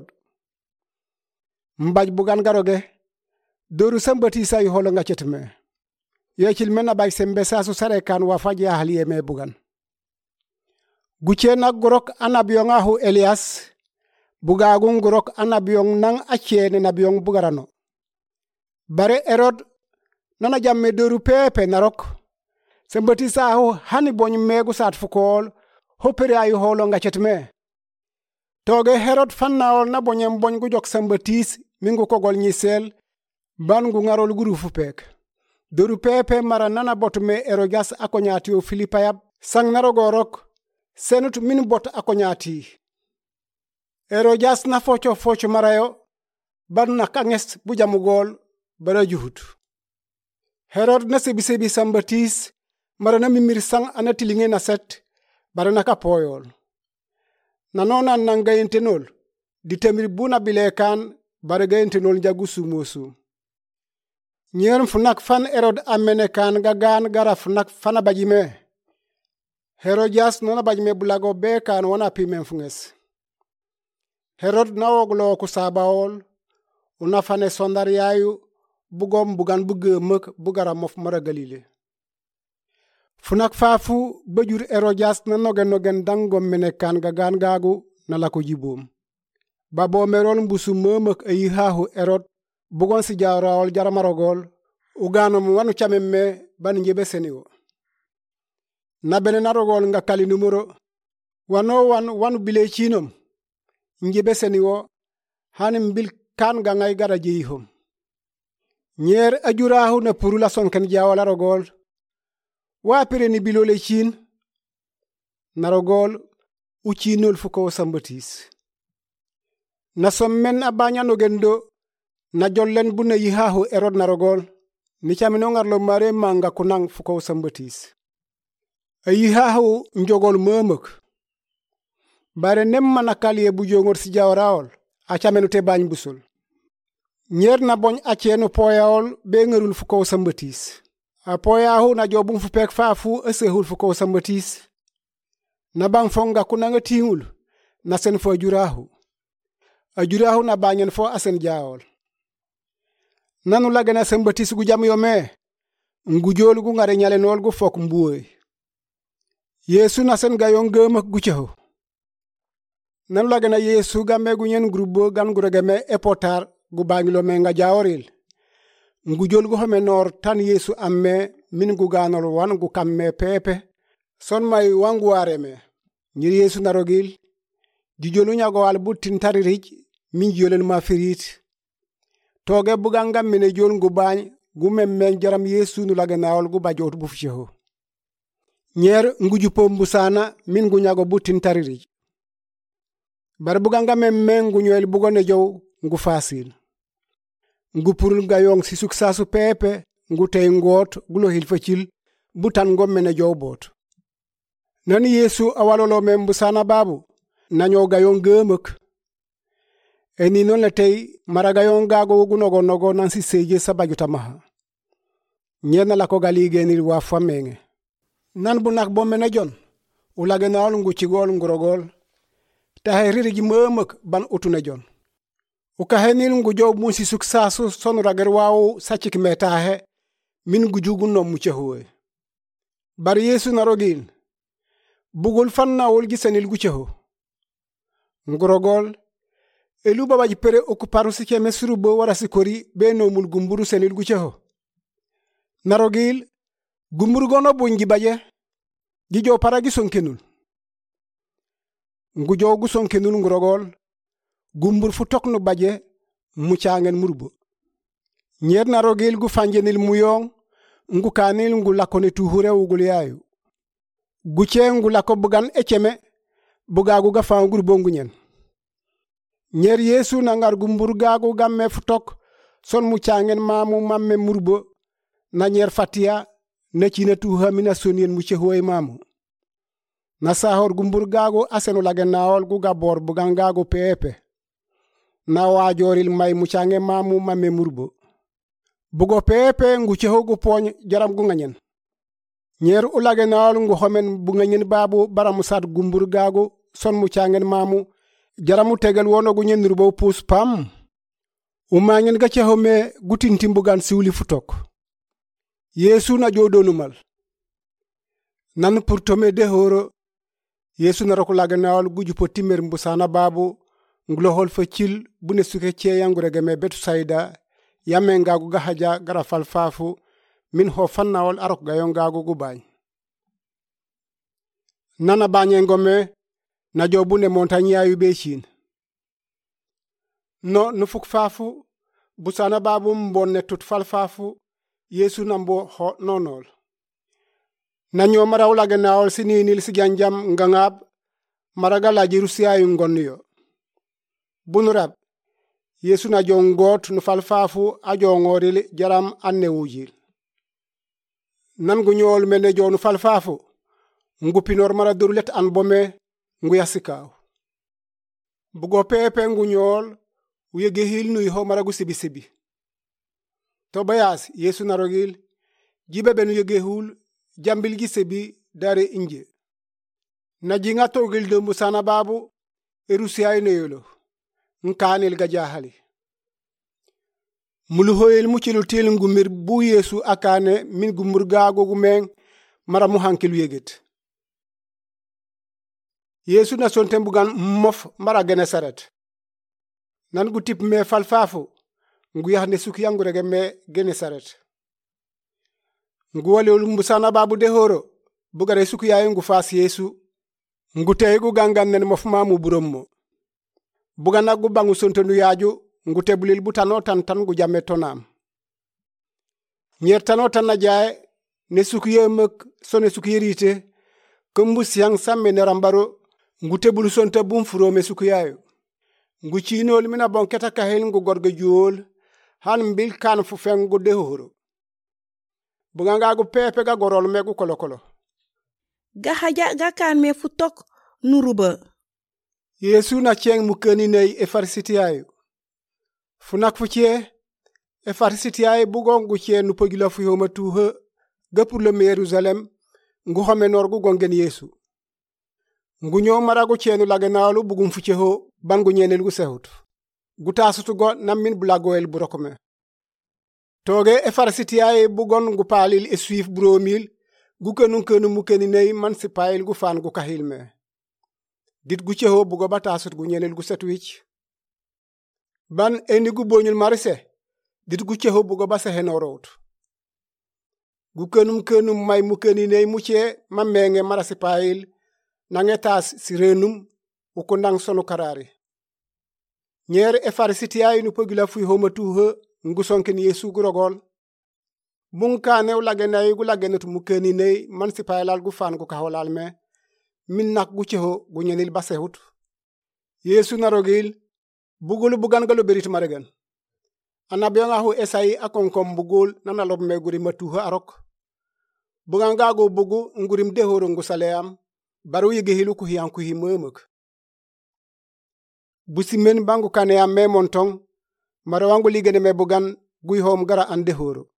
mbaj bugan garoge doru sambatis ay holo nga cetme yechil mena bay sembe sasu sare kan wa faji ahli me bugan guche nak gorok anabiyong ahu Elias bugagung gorok anabiyong nang achene nabiyong bugarano bare erod nana jamme doru pepe narok sambatis ahu hani bony megu sat fukol hopere ay holo nga cetme toge Herod fannaol na bonyem bony gu jok sambatis mingu kogol nyisel ban gu ngarol guru fupek doru pepe mara nana botume Erojas akonyati o Filipayab sang narogorok senut min bot akonyati Erojas na focho focho marayo ban na kanges bujamugol bara juhut Herod na sebi sebi sambatis mara na mimir sang anatilinge na set bara na kapoyol nanona nanga intenol ditemir buna bilekan bara ga intenol jagusu mosu nyer funak fan Erod amene kan gagan gara funak fana bajime Herodias nona bajme bulago be kan wana pimen funges. Herod na oglo ku sabaol una fane sondar yayu bugom bugan bugemek bugara mof mara Galile. Funak fafu bejur Herodias na nogen nogen dangom mene kan gagan gagu na lako jibom. Babo merol mbusu memek ayi hahu Herod bugon si jawraol jaramarogol ugano mu wanu chamemme ban njebe seniwo. Na bene narogol nga kali numero wano wan wanu bile chinom njebe seniwo hanim bil kan ga ngay gara jeyihom. Nyer ajurahu na purula sonken jawala rogol wa pere ni bilole chin narogol uchinol fuko sambatis. Na sommen abanya no gendo na jollen bunna yihahu Herod narogol ni chamino ngarlo mare manga kunang fuko sambatis. Ayihahu njogol memek bare nemma nakaliye bujongor si jawraol achamenu te bañ busul. Nyer na boñ achenu poyaol be ngerul fuko sambatis. Apoyahu na jobum fu pek fafu esehul fuko sambatis. Na bang fonga kunanga tingul na sen fo ajurahu. Ajurahu na banyen fo asen jaol. Nanu lagana sambatis gu jam yome ngujol gu ngare nyale nol gu fok mbuoy. Yesu na sen gayon gemak gucheho. Nanu lagana Yesu game gu nyen grubo gan guragame epotar gu bangilo menga jaoril. Ngujol gu home nor tan Yesu amme min gu ganol wan gu kamme pepe. Son may wangu areme. Nyir Yesu narogil. Dijolu nyago albutin taririj min jolen ma firit. Toge buganga mine jon gu bany gu memmen jaram Yesu nu laganawol gu bajot bu ficheho. Nyer nguju pombu sana min gu nyago butin taririj. Bar buganga memmen gu nyoel bugone jow ngu fasil. Ngu purul gayong si suksasu pepe ngu tey ngot gulo hilfachil butan ngommene jow bot. Nani Yesu awalolo membu sana babu nanyo gayong gemek. Eni non le tey maragayon gago gu nogo nogo nansi seje sabajuta maha. Nyena la ko gali genil wa famenge. Nan bu nak bomene jon ulage naol ngu chigol ngurogol tahe ririgi memek ban utune jon. Ukahenil ngu jow musi suksasu sonu rager wawu sachik metahe min gujugu no muchehoe. Bar Yesu narogin bugul fanna wol gisenil gucheho. Ngurogol elu baba jipere okuparu sike mesuru bo wara sikori be no mul gumburu senil gucheho. Narogil gumburu gono bungi baje gijo paragi sonkenul. Ngujo gu sonkenul ngurogol gumbur fu toknu baje muchangen murbo. Nyer narogil gu fanjenil muyong ngu kanil ngu lakone tuhure ugul yayu. Guche ngu lako bugan echeme bugagu ga fangur bongu nyen. Nyer Yesu nangar gumbur gagu gamme fu tok son muchangen mamu mamme murbo na nyer fatia na china tuha mina sonien muche hoy mamu. Na sahor gumbur gagu asenu lagenaol gu gabor bugan gagu pepe. Na wajoril may muchangen mamu mamme murbo. Bugo pepe ngu cheho gu pony jaram gu nganyen. Nyer ulage naol ngu homen bu nganyen babu baramusat gumbur gagu son muchangen mamu jaramu tegel wono gu nyen rubo pus pam. Umanyen ga cheho me gutin timbugan siwli futok. Yesu na jodonu mal. Nan purtome de horo Yesu na roku lage naol gu jupo timer mbusana babu ngulohol facil bune suke cheya ngurege betu saida yamenga gu gahaja gara falfafu min ho fannawol arok gayonga gu gubany. Nana banye ngome na jobune montanya yu bechin. No nufuk fafu busana babu mbonne tut falfafu Yesu nambo ho nonol. Nanyo marawla genaol sininil si janjam ngangab maragala jirusia yu ngonyo. Bunurab Yesu na jongot nu falfafu ajongoril jaram anne wujil. Nan gu nyol mene jonu falfafu ngu pinor mara durulet an bome ngu yasikaw. Bugo pepe ngu nyol uyege hil nu iho mara gu sibi sibi. Tobayas Yesu narogil jibe benu yege hul jambil gi sebi dare inje. na jinga togil dombu sana babu erusiya ineyolo nkanil gajahali muluhoyel mucilu til ngumir bu Yesu akane min gumur gago gumeng mara mu hankilu yeget Yesu na sonten bugan mof mara Genesaret nan gu tip me falfafu ngu yahne suki yangu rege me Genesaret ngu wale mbusana babu de horo bugare suki yayi ngu fas Yesu ngu teygu gangan nen mof mamu burommo bugana gu bangu sontenu yaaju ngu tebulil butano tan tan gu jamme tonam nyer tano tan na jaay ne suki yemek sone suki yerite kumbu siang samme ne rambaro ngu tebulu sonta bum furome suki yayo ngu chinol mina bon keta kahel ngu gorga juol han mbil kan fu fengu de horo buganga gu pepe ga gorol megu kolokolo ga haja ga kan me futok nuruba Yesu na cheng mukeni nei e farisitiayo funak fuchie e farisitiayo bugongu chie nu pogila fu homa tuhe ga pour le Yerusalem ngu xame norgu gongen Yesu ngu nyo maragu chenu lagenalu bugum fuche ho bangu nyenel gu sehut gu tasutu go namin blagoel burokome toge e farisitiayo bugon ngu palil e suif bromil gu kenu kenu mukeni nei man sipail gu fan gu kahilme dit gu cheho bugo batasut gu nyenel gu setwich ban eni gu bonyul marise dit gu cheho bugo base henorot gu kenum kenum may mukeni nei muche mamenge marasipail nangetas sirenum ukundang sonu karari nyer e farisitiayi nu pogila fu homa tuhe ngu sonken Yesu gu rogol bunka new lagenay gu lagenet mukeni nei man sipailal gu fan gu kaholal me min nak gu cheho gu nyenil basehut Yesu narogil bugul bugan galo berit maregan anabiyanga hu Esai akonkom bugul nanalob me guri matuha arok bugan gago bugu ngurim dehoro ngu saleam baru yege hilu ku hiyan ku himemek busimen bangu kane am me montong maro wangu ligene me bugan gui hom gara ande horo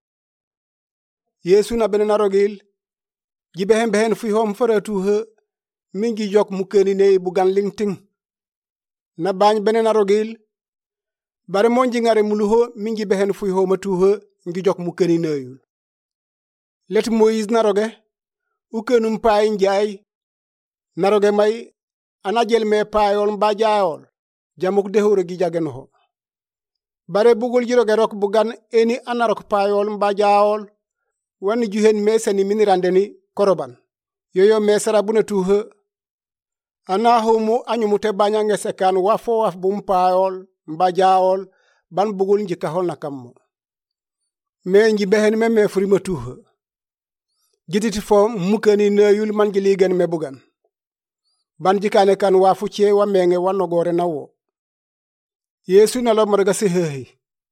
Yesu na benen narogil jibehen behen fu hom faratu he mingi jok mukeni ne bugan lingting na bañ benen arogil bare monji ngare muluho mingi behen fu homa tuhe ngi jok mukeni neyul let Moïse naroge ukenum pay njay naroge may anajel me payol mba jaayol jamuk dehoro gi jageno bare bugul jiroge rok bugan eni anarok payol mba jaayol wani juhen mesani minirandeni koroban yoyo mesara buna tuhe ana homo anyumu te banya ngese kan wafo waf bum payol mba jaayol ban bugul njika hol nakammo me nji behen me me furima tuhe jititi fo mukani neyul man ji ligen me bugan ban jikane kan wafu che wa menge wano gore nawo Yesu na lom marga sehehi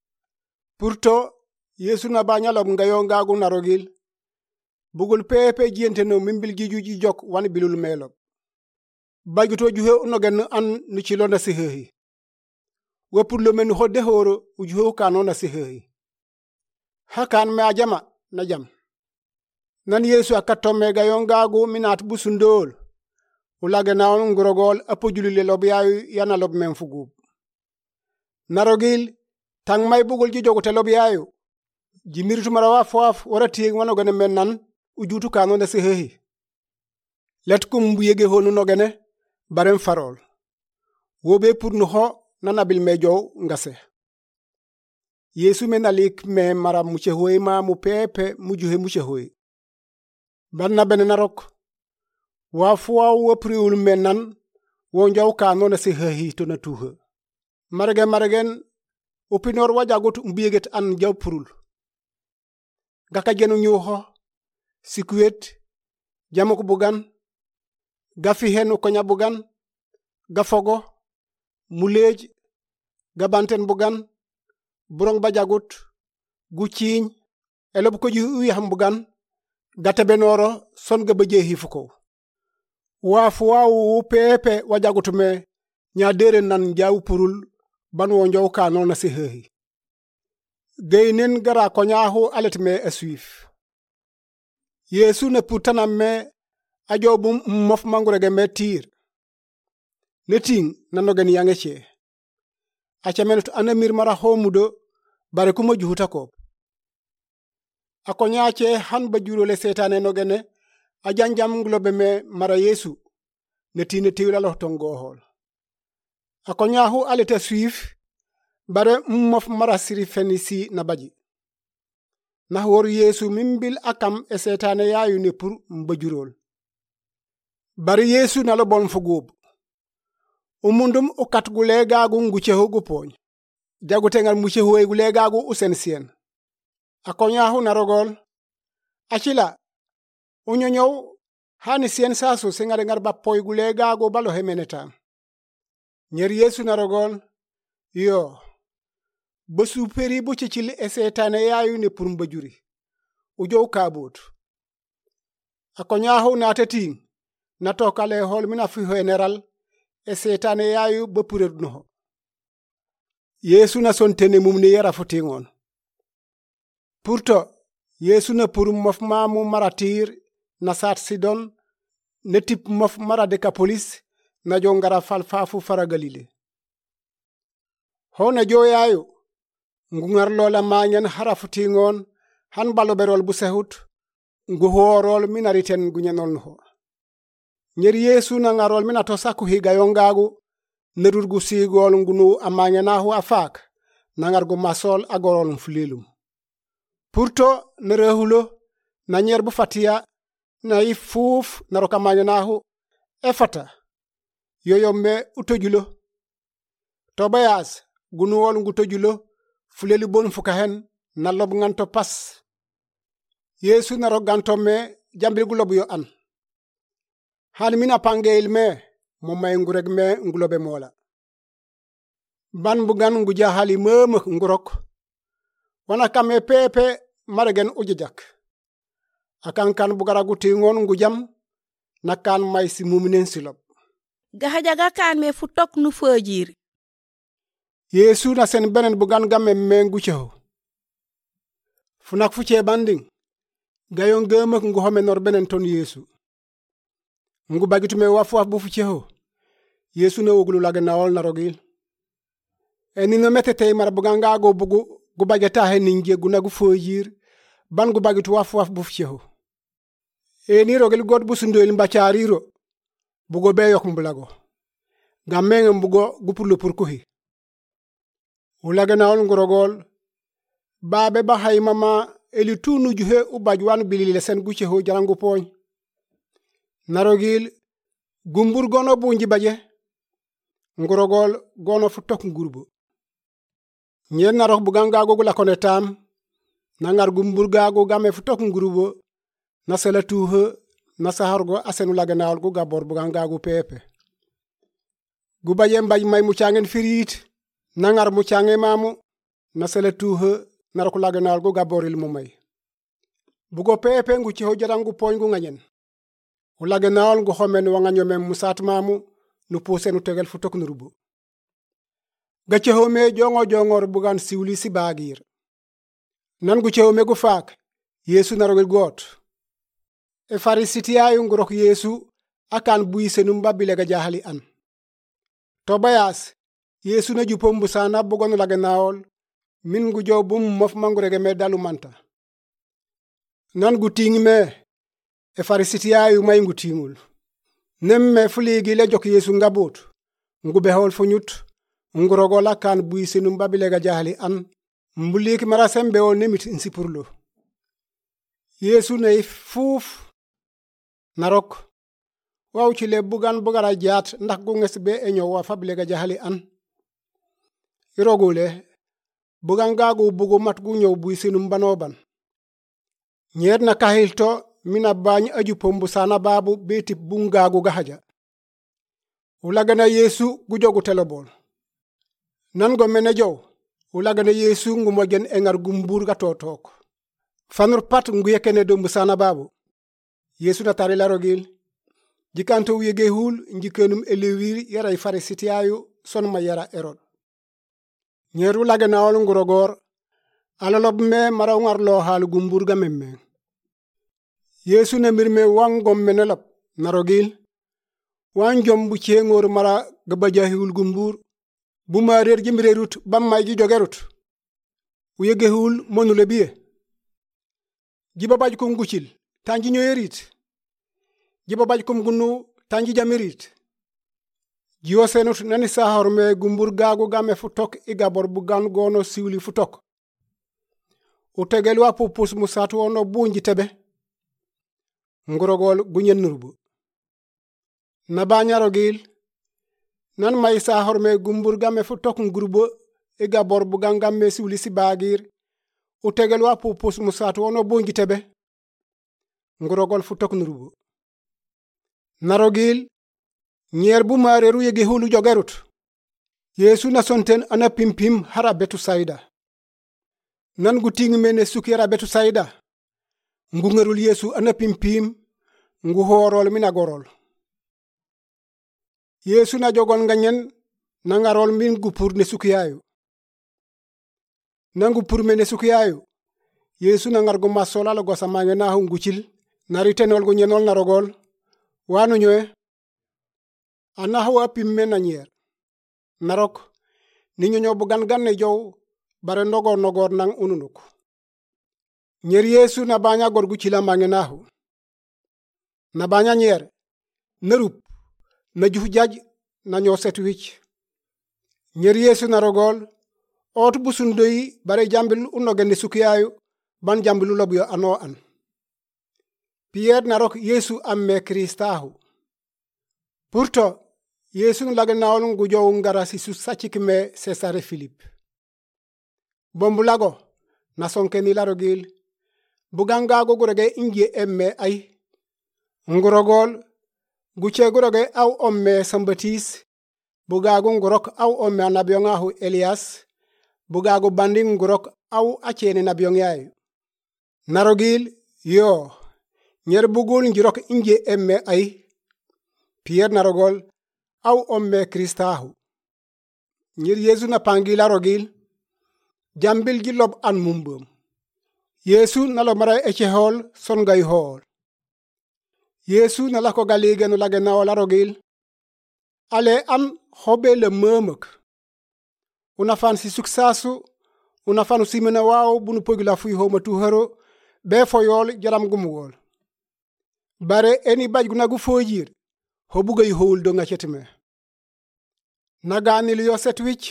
purto Yesu na banya lom ngayo ngagu narogil bugul pepe jiente no mimbil gijuji jok wan bilul melo bagito juhe unogen an ni chilonda sehehi wa pour le men hodde horo ujuho kanona sehehi hakan me ajama na jam nan Yesu akatome gayo ngagu minat busundol ulage naon ngurogol apojulile lobiyayu yana lob men fugub narogil tang may bugul ji jogote lobiyayu jimiritu marawa foaf wara tieg wano gane men nan ujutu kano na sehehi let kum mbuyege honu no gane barem farol wobe pour no ho nanabil me jow ngase Yesu menalik me mara muche hoy ma mu pepe mujuhe muche hoy banna bene narok wa fuwa wa priul menan wo njaw kano na sehehi to na tuhe marge margen upinor wajagot mbiyeget an jaw purul gaka jenu nyuho sikuet jamoko bugan gafi henu konya bugan gafogo mulej gabanten bugan burong bajagut guciñ elob ko ju wi ham bugan gata benoro son ga beje hifuko wa fuwa wu pepe wajagut me nya dere nan jaw purul ban wo njaw kano na sehehi geynen gara konyahu alet me eswif Yesu ne putana me ajo bum mof mangurege metir neting nanogen yange che achamenut anamir mara homudo bare kuma juhuta kop akonya che han bajuro le setane nogene ajanjam nglobe me mara Yesu netine tiwla lo tongohol akonya hu aleta suif bare mof mara siri fenisi na baji na wor Yesu mimbil akam e setane yayu ne pur mbajurol bare Yesu na lo bon fugub umundum ukat gulegagu ngucheho gupony jagu tengal mucheho e gulegagu usensien akonya hu narogol achila unyonyow hani sien sasu singare ngar bapoy gulegagu balo hemeneta nyer Yesu narogol yo bosu peri bu chichil esetane yayu ne purum bajuri ujow kabut akonya hu na teting na tokale hol mina fi general esetane yayu bapure no Yesu na sontene mumni yara futingon pourto Yesu na purum mof mamu maratir na sat sidon ne tip mof mara Decapolis na jongara falfafu fara Galile hona jo yayu ngungar lola manyen harafutingon han balo berol bu sehut ngu horol minariten gunyanol no nyer Yesu na ngarol mina to saku higa yongagu nerurgu sigol ngunu amanya na hu afak na ngargu masol agorol mfulilum pourto nerehulo na nyer bu fatia na ifuf na rokamanya na hu efata yoyome utojulo tobayas gunu wol ngu tojulo fuleli bon fukahen na lob nganto pas Yesu na roganto me jambil gu lob yo an hal mina pangeel me mo may ngureg me ngulobe mola ban bugan ngu jahali meme ngurok wana kame pepe maregen ujijak akan kan bugaragu tingon ngu jam nakan may si muminen silop gahajaga kan me futok nu fojir Yesu na sen benen bugan game me ngu cheho funak fuche banding gayon gemek ngu home nor benen ton Yesu ngu bagitu me wafu wafu bu fucheho Yesu ne wogulu lage nawol na rogil eni no metete mara buganga go bugu gu bageta he ninge gunagu fojir ban gu bagitu wafu wafu bu fucheho eni rogil god bu sundoel mbachariro bugo be yok mbulago gamenge mbugo gupurlo purkuhi ulage nawol ngorogol babe ba hay mama eli tunu juhe ubajwan bilile sen gucheho jarangu poñ narogil gumbur gono bunji baje ngorogol gono fu tok ngurbo nyen narok buganga gogu la konetam nangar gumbur gago game fu tok ngurbo na sela tuhe na sahargo asenu laganawol gu gabor buganga gu pepe gu baye mbaj may mu changen firit nangar mu change mamu na sela tuhe narok laganawol gu gaboril mu may bugo pepe ngu ci hojarangu poñ gu ngayen ulage naol ngu homen wanganyo mem musat mamu nu puse nu tegel futok nurubu gache home jongo jongor bugan siwli si bagir nan gu chehome gu fak Yesu narogel got e farisitiya yu ngurok Yesu akan buise numba bilega jahali an tobayas Yesu na jupom busana bugon lage naol min gu jobum mof mangurege me dalu manta nan gu tingi me e farisitiya yu may ngu tingul nemme fuligi le jok Yesu ngabut ngu behol funyut ngurogola kan buise num babilega jahali an mbulik mara sembe o nemit insipurlo Yesu ne fuf narok waw ci le bugan bugara jaat ndax gu nges be enyo wa fabilega jahali an irogule bugan gagu bugu mat gu nyow buise num banoban nyer na kahilto mina bany aju pombu sana babu beti bungagu gahaja ulagana Yesu gujogu telebol nan go mene jow ulagana Yesu ngumogen engar gumbur ga totok fanur pat ngu yekene dombu sana babu Yesu na tari larogil jikanto wiyege hul njikenum elewiri yara farisitiayu son ma yara erod nyeru lagana ol ngurogor alalob me marawngar lo hal gumbur ga memme Yesu na mirme wangom menelop narogil wan jom bu cengor mara gabajahul gumbur bu ma rer jimirerut bam may ji jogerut u yegehul monule biye jiba baj kum gucil tanji ñoyerit jiba baj kum gunu tanji jamirit jiwo senut nani sahor me gumbur gagu game fu tok igabor bu gan gono siwli fu tok u tegel wa pupus musatu ono bunji tebe ngorogol gunyen nurbu na banyarogil nan may sahor me gumbur game fu tok ngurbo igabor bu gangam me siwli si bagir u tegel wa pupus musatu ono bunji tebe ngorogol fu tok nurbu narogil nyer bu mareru yege hulu jogerut yesu na sonten ana pimpim hara betu saida nan gu ting mene sukira betu saida ngu ngarul yesu ana pimpim ngu horol mina gorol yesu na jogon nganyen na ngarol min gu pur ne sukiyayo nangu pur mene sukiyayo yesu na ngargo masola la gosa mange na hu ngucil nari tenol gu nyenol na rogol wanu nyoe ana hawa pimme na nyer narok ni nyonyo bugan ganne jow bare ndogo nogor nang ununuk nyer yesu na banya gorgu chila mange nahu na banya nyer nerup na juh jaj na nyo setwich nyer yesu na rogol ot busundoyi bare jambil unogen ni sukiyayu ban jambilu lobyo ano an Pierre narok yesu amme kristahu pourto yesu lage nawol ngujo ngara si su sachikme Cesare Philippe bombulago na sonke ni larogil buganga go gorege inje emme ay ngorogol guche gorege aw omme sambatis bugago ngorok aw omme anabiongahu Elias bugago bandi ngorok aw achene nabiongayu narogil yo nyer bugul njirok inje emme ay Pierre narogol aw omme kristahu nyer yesu na pangi larogil jambil gi lob an mumbum yesu na lo mara eche hol son gay hol yesu na la ko galige no lage na larogil ale an hobe le memek una fan si suksasu una fanu simena waw bunu pogila fuy homa tu haro be foyol jaram gumugol bare eni bajguna gu fojir hobugay hol do ngachetme naganil yo setwich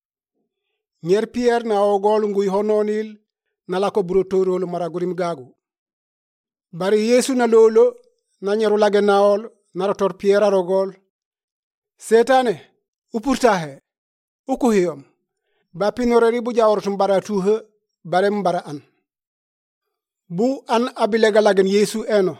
nyer Pierre na ogol nguy hononil na la ko brotorol maragurim gagu bare yesu na lolo na nyeru lage naol na rotor Pierre arogol setane upurtahe ukuhiyom ba pinoreri bu jawortum bara tuhe bare mbara an bu an abilega lagen yesu eno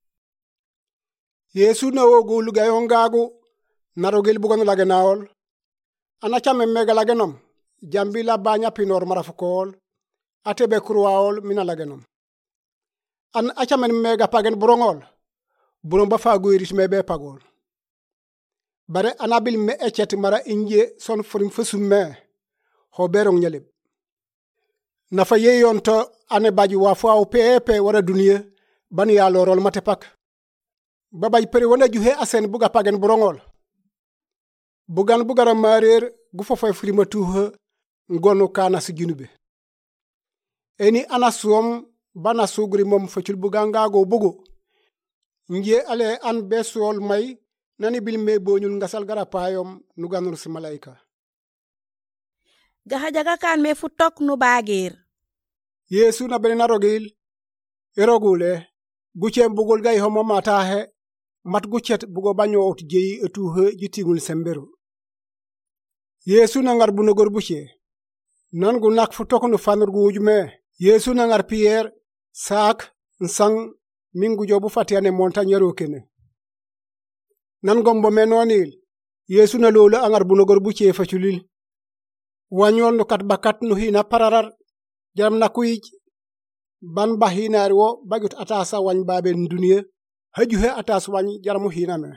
yesu na ogol gayon gagu narogel bugon lage naol ana chame mega lagenom jambi la banya pinor marafukol atebe kruwaol mina lagenom an achamen mega pagen brongol buron ba fagoiris mebe pagol bare anabil me echet mara inje son furim fusumme ho berong nyeleb nafa yeyon to ane baji wa faaw pepe wara duniya ban ya lorol matepak babay pere wona juhe asen buga pagen brongol bugan bugara marer gu fofay frima tuha ngonu kana si junube eni anasuom bana sugri mom facul buganga go bugu nje ale an besol may nani bil me boñul ngasal gara payom nu ganul si malaika gahajaga kan me futok nu bagir yesu na bena rogil erogule gucem bugul gay homo matahe mat gucet bugo banyo ot jeyi etuhe jitingul sembero yesu na ngar bu nogor buche nan gu nak futok nu fanur gu ujme yesu na ngar Pierre sak nsang mingu jobu fatiane montagnero kene nan gombo menonil yesu na lolo angar bu nogor buche faculil wanyol no kat bakat no hina pararar jam na kuij ban bahinar wo bagut atasa wany baben duniya hajuhe atas wany jaramu hina me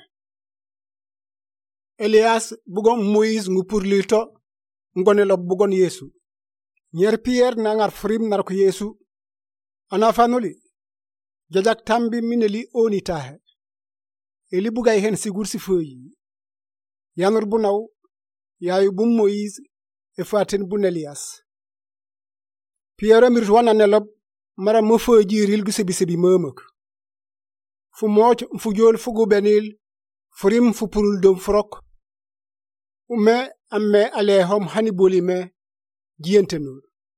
Elias bugon Moïse ngupur lito ngone lo bugon Yesu nyer Pierre na ngar frim nar ko Yesu ana fanuli jajak tambi mineli oni tahe eli bugay hen sigur si feuyi yanur bu naw yaayu bu Moïse e faten bu Elias Pierre mir wana nelob mara mo feuji ril gu sebi sebi memek fu moch fu jol fu gu benil furim fu purul dom frok ume amme ale hom hani bolime jientenul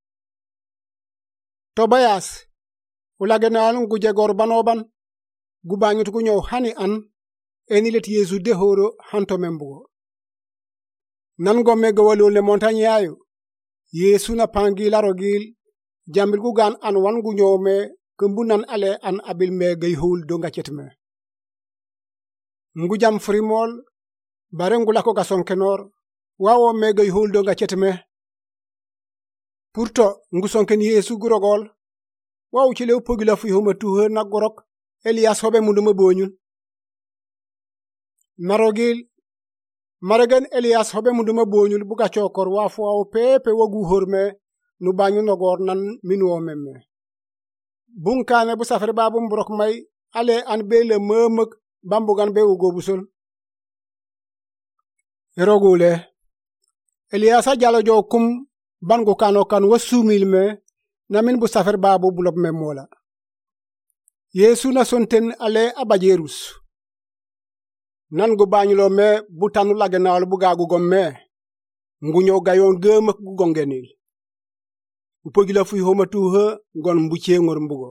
Tobias ulagenal ngu jegor banoban gu bañut gu ñew hani an enilet Yesu de horo hanto membugo nan go mega walol le montagne yayu Yesu na pangi larogil jambil gu gan an wan gu ñowme kumbunan ale an abil me gay hol do ngacetme ngu jam frimol bare ngu lako gason kenor wawo me gay hol do ngacetme pourto ngu sonken Yesu gurogol waw ci lew pogila fu homa tuhe na gorok Elias hobe munduma boñun narogil maragan Elias hobe munduma boñul buga cokor wa fu aw pepe wagu horme nu bañu nogor nan minwo memme bunkane bu safare babu mbrok may ale an bele memek bambugan be ugo busul erogule Elias jalo jo kum bangu kano kan wasumil me namin bu safar babu bulob me mola Yesu na sonten ale abajerus nan go bañulo me bu tanu lagenal bu gagu gomme ngu ñow gayon gemak gu gongenil upogila fu homa tuha gon mbucie ngor mbugo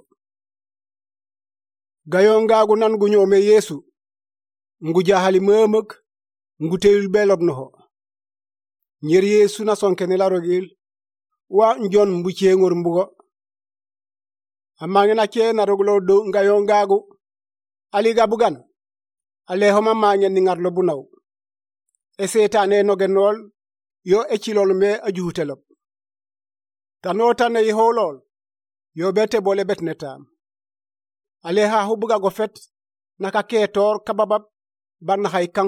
gayon gagu nan gu ñow me Yesu ngu jahali memak ngu teyul belob noho ñer Yesu na sonkene la rogil wa njon mbucie ngor mbugo amangi na ke na roglo do ngayon gagu ali gabugan ale homa mangen ni ngarlo bunaw e setane no genol yo e cilol me ajutelop tanota ne holol yo bete bole betnetam ale ha hubuga go fet naka ketor kababab ban hay kan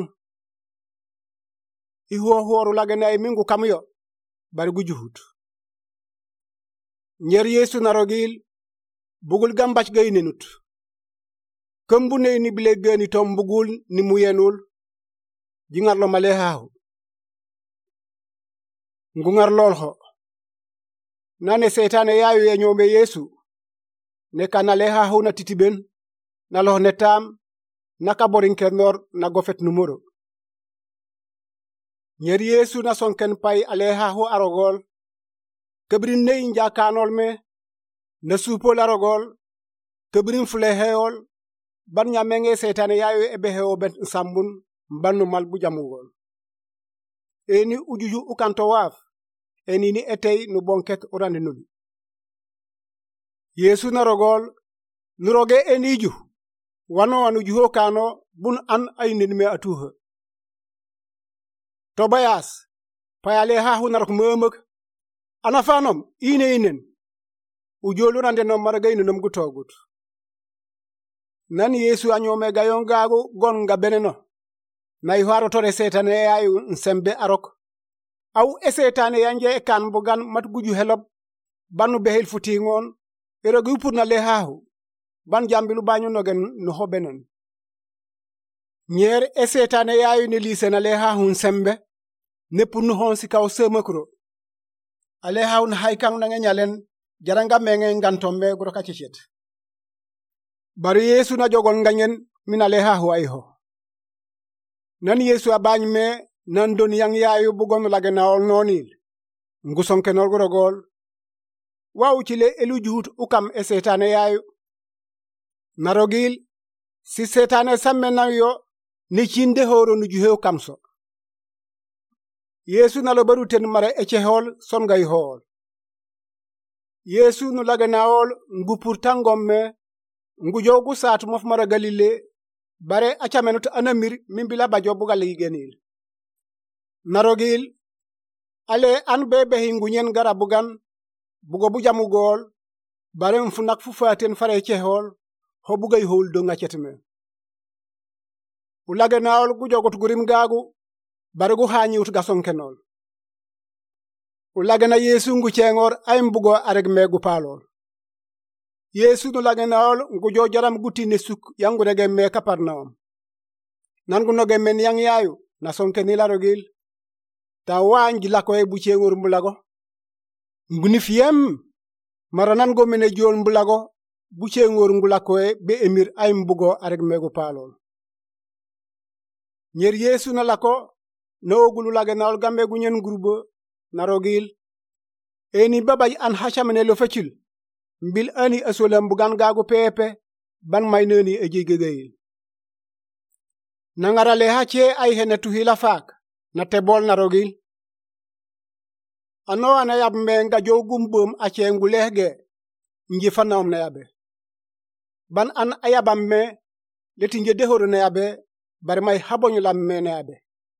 i ho horu lagena e mingu kamyo bari gujuhut nyer Yesu narogil bugul gambach gaynenut kambu ne ni bile gani tom bugul ni muyenul jingar lo male hahu ngungar lolho nane setane yayu ye nyombe Yesu ne kanale hahu na titiben na lo netam na kaborin kenor na gofet numero nyer Yesu na sonken pay ale hahu arogol kabrin ne inja kanol me na supol arogol kabrin fule heol ban nyamenge setane yayo ebe heo ben sambun mbanu malbu jamugol eni ujuju ukanto waf eni ni etey nu bonket orande nubi Yesu na rogol nu roge eniju wano anu juho kano bun an ay ninme atuha Tobias payale ha hu narok memek ana fanom ine inen ujolu rande no maragay num gutogut nan Yesu anyome gayon gago gon nga beneno nay haro tore setane ayu nsembe arok au esetane yanje e kan bugan mat guju helop banu behel futingon erogu purna le hahu ban jambilu banyu nogen no hobenen nyer esetane yayu ni lisena le hahu nsembe ne punu hon si kaw semakro ale haun haykang na nyalen jaranga menge ngantombe gro kacichet bari Yesu na jogon nganyen minale hahu ayho nan Yesu abany me nan don yang yayu bugon lagena ol nonil nguson kenol gorogol wa uchile elu juhut ukam e setane yayu narogil si setane samme na yo ni chinde horo nu juhe kamso Yesu na lo baru ten mara eche hol son gay hol Yesu nu lagena ol ngupur tangomme ngu jogu saatu mof mara Galile bare achamenut anamir mimbila bajo bugal yigenil narogil ale an bebe hingunyen gara bugan bugo bujamu gol bare mfunak fu faten fare chehol ho bugay hol do ngacetme ulaga naol gu jogot gurim gagu bare gu hanyi ut gason kenol ulaga na Yesu ngu chengor ay mbugo areg megu palol Yesu no laga naol ngu jo jaram guti ne suk yangu rege me Kaparnaum nan gu noge men yang yayu na sonke ni larogil ta wanji lakoy bu cengor mbulago nguni fiem maranan go mene jol mbulago bu cengor ngulakoy be emir ay mbugo arek mego palol nyer Yesu na lako no gulu lage naol gambe gunyen grubo narogil eni babay an hachamene lo facil mbil ani asolam bugan gago pepe ban may neni e jigegeyil nangarale hache ay hene tuhila fak na tebol narogil ano ana yab menga jogumbum ache ngulehge nji fanom na yabe ban an ayabam me leti nje dehoro na yabe bare may habonyu lam me na yabe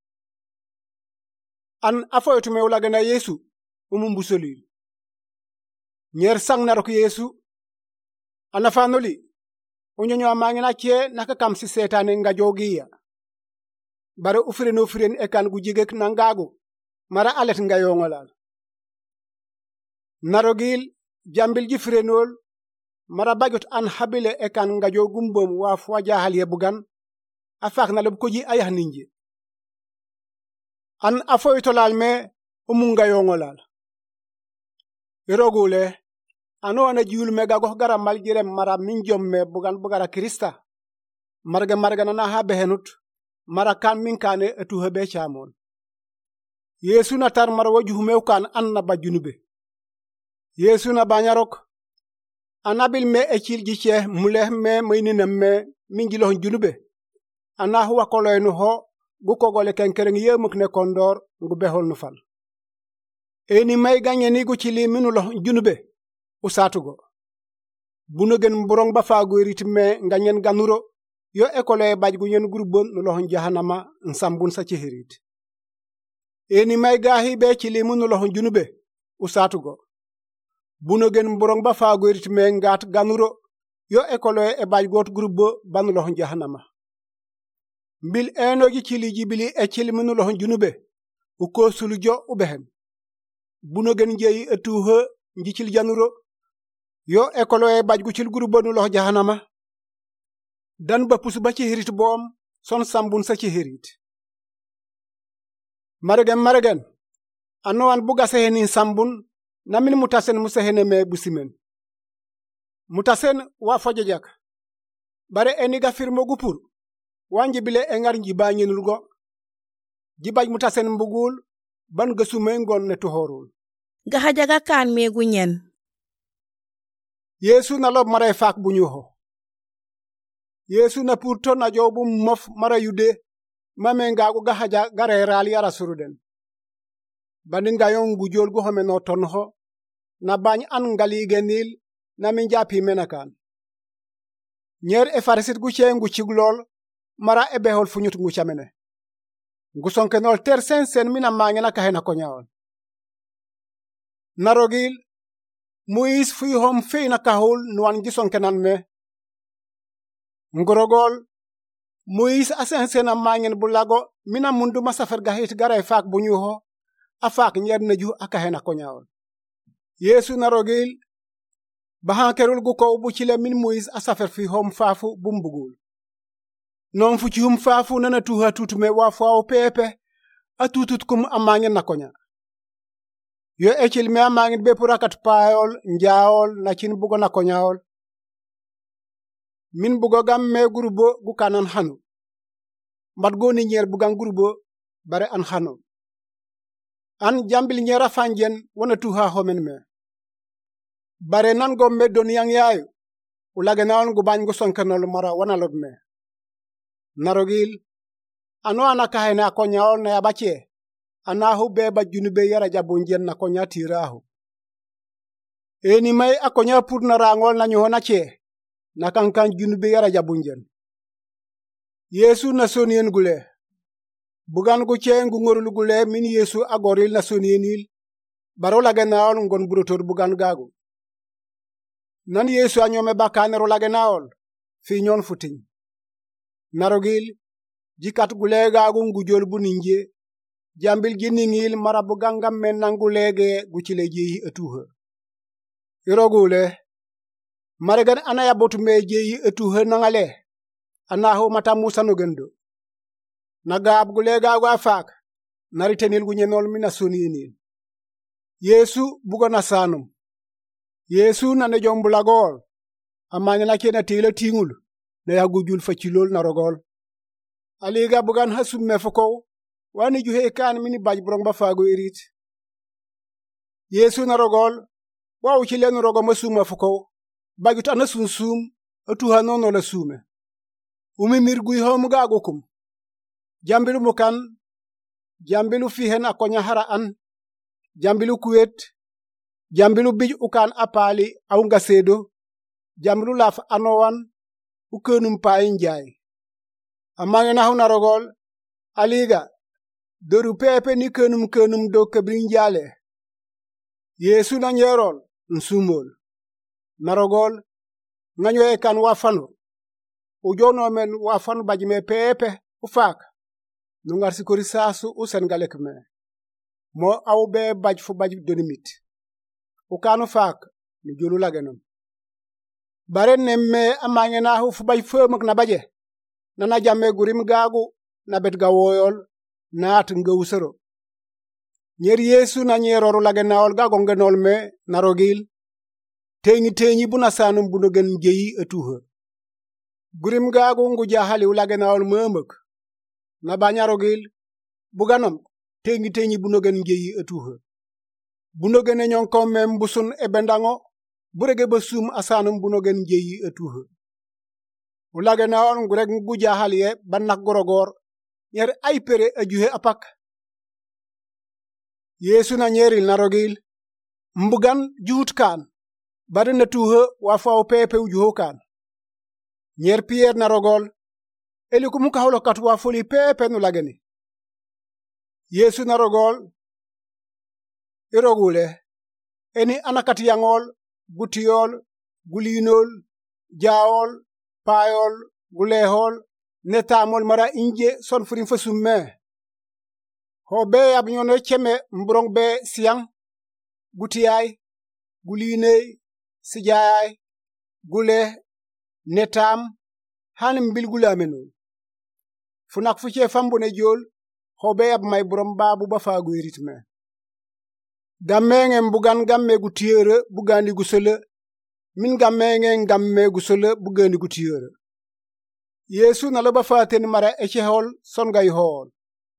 an afoytu me ulaga na Yesu umum busolil nyer sang narok Yesu ana fanoli onyonyo amangina che naka kam si setane nga jogiya bare ufren ufren ekan gu jigek nangago mara alet nga yongolal narogil jambil ji frenol mara bagot an habile ekan nga jogumbom wa fwa jahal yebugan afak na lob ko ji ayah ninje an afoytolal me umunga yongolal irogule ano ana jiul mega gox gara mal jirem mara min jomme bugan bugara Krista marga marga na ha behenut mara kan min kane etu hebe chamon Yesu na tar mar wajuh mew kan anna bajunube Yesu na banyarok anabil me echil giche muleh me mayninam me min jilo junube ana huwa koloyno ho gu kogole kenkereng yemuk ne kondor ngu behol no fal eni may ganye ni gu chili minu lo junube usatugo bunogen mburong ba fago ritme nganyen ganuro yo ekole baj gu nyen gurbon no lo jahanama nsambun sa ci herit eni may gahi be chili minu lo junube usatugo bunogen mburong ba fago ritme ngat ganuro yo ekole e baj got gurbo ban lo jahanama mbil eno gi chili jibili e chili minu lo junube u ko sulujo ubehen bunogen jeyi etuhe njichil januro yo ekolo e baj gu chil gurbo no lo jahanama dan ba pusu ba ci herit bom son sambun sa ci herit margen margen anoan buga seheni sambun namin mutasen musehene me busimen mutasen wa fojejak bare eniga firmo gupur wanje bile engar njiba nyenulgo jibaj mutasen mbugul ban gasume ngon ne tuhorul gahajaga kan megu nyen Yesu na lob mara fak bunyuho Yesu na purto na jobu mof mara yude mamenga go gahaja gare ral yara suruden baninga yon gujol go home no tonho na bañ an ngali genil na min japi menakan nyer e farisit gu cengu ciglol mara e behol funyut ngu chamene ngu sonkenol ter sen sen mina mangena kahena konyaol narogil muis fi hom feina kahul nuan gison kenan me ngorogol muis asen sen amangen bulago mina mundu masafer gahit garay fak bunyuho afak nyer neju akahena konyaol Yesu narogil bahan kerul gu ko bu chile min muis asafer fi hom fafu bumbugul non fu ci hum fafu nana tuha tutume wa faaw pepe atutut kum amangen nakonya yo echil me amangen be purakat paayol njaawol na cin bugo nakonyaol min bugo gam me gurbo gu kanan hanu mbat goni nyer bugan gurbo bare an hanu an jambil nyera fanjen wona tuha homen me bare nan go me don yang yaayu ulage naon gu bañ gu sonkanol mara wana lob me narogil ano ana kahena konyaol na yabache anahu beba junube yara jabunjen na konya tirahu eni may akonya pur na rangol na nyona che na kankan junube yara jabunjen Yesu na sonien gule bugan gu che ngu ngorul gule min Yesu agoril na sonienil barola genaol ngon burotor bugan gagu nan Yesu anyome bakanero lagenaol fi nyon futing narogil jikat gulega gungu jol buninje jambil giningil marabu gangam men nangulege guchile jeyi etuha irogule maregan anaya botu me jeyi etuha nangale anaho mata musa no gendo na gaab gu lee gaagu a faak na ritenil gu nyenol mi na soniinil. Yesu bugo na saanum. Yesu na ne jom bulagol amanya na kena tila tingul na yagujul facilol na rogol. Aliga bugan hasum me foko wani juhe kan mini baj burong ba fago irit. Yesu na rogol wa uchilenu rogo masuma foko bagut anasun sum atuha nono la sume. Umi mirgui homu gagukum. Jambilu mukan, jambilu fihen akonya hara an, jambilu kuet, jambilu bij ukan apali aunga sedo, jambilu laf anowan, ukenum pain jai. Amanya na huna rogol, aliga, doru pepe ni kenum kenum do kebrin jale. Yesu na nyerol, nsumol. Narogol, nanyo ekan wafano. Ujono men wafano bajime pepe, ufak. Nungar sikori sasu usen galek me. Mo au be baj fu baj donimit. Ukanu fak, ni julu lagenum. Bare nemme amanya na hu fu baj femak na baje. Nana jamme gurim gagu na bet gawoyol na at ngawusero. Nyer Yesu na nyeroru lagenaol gago ngenol me narogil. Tengi tengi buna sanum buno gen jeyi etuhe. Gurim gagu ngu jahali ulagenaol memek. Na banyarogil buganom tengi tengi buno gen jeyi etuhe. Buno gen enyon komme mbusun ebendango burege basum asanum buno gen jeyi etuhe. Ulagenaol ngureg ngu jahali e banak gorogor nyer ay pere ajuhe apak. Yesu na nyeril narogil mbugan juhut kan bade na tuhe wafaw pepe ujuho kan. Nyer Pierre narogol eli ku muka holo kat wafuli pepe nu lageni. Yesu narogol irogule eni anakat yangol, gutiol, gulinol, jaol, payol, gulehol, netamol mara inje son furin fasumme. Ho be ab nyono cheme mbrong be siang, gutiay, guliney, sijay, gule, netam, hanim bil gulamenol. Funak fuche fambone jol, ho be ab may brom babu bafagu ritme. Gammenge mbugan gamme gutiere bugandi gusole, min gammenge gamme gusole bugandi gutiere. Yesu na loba faten mara echehol songay hol.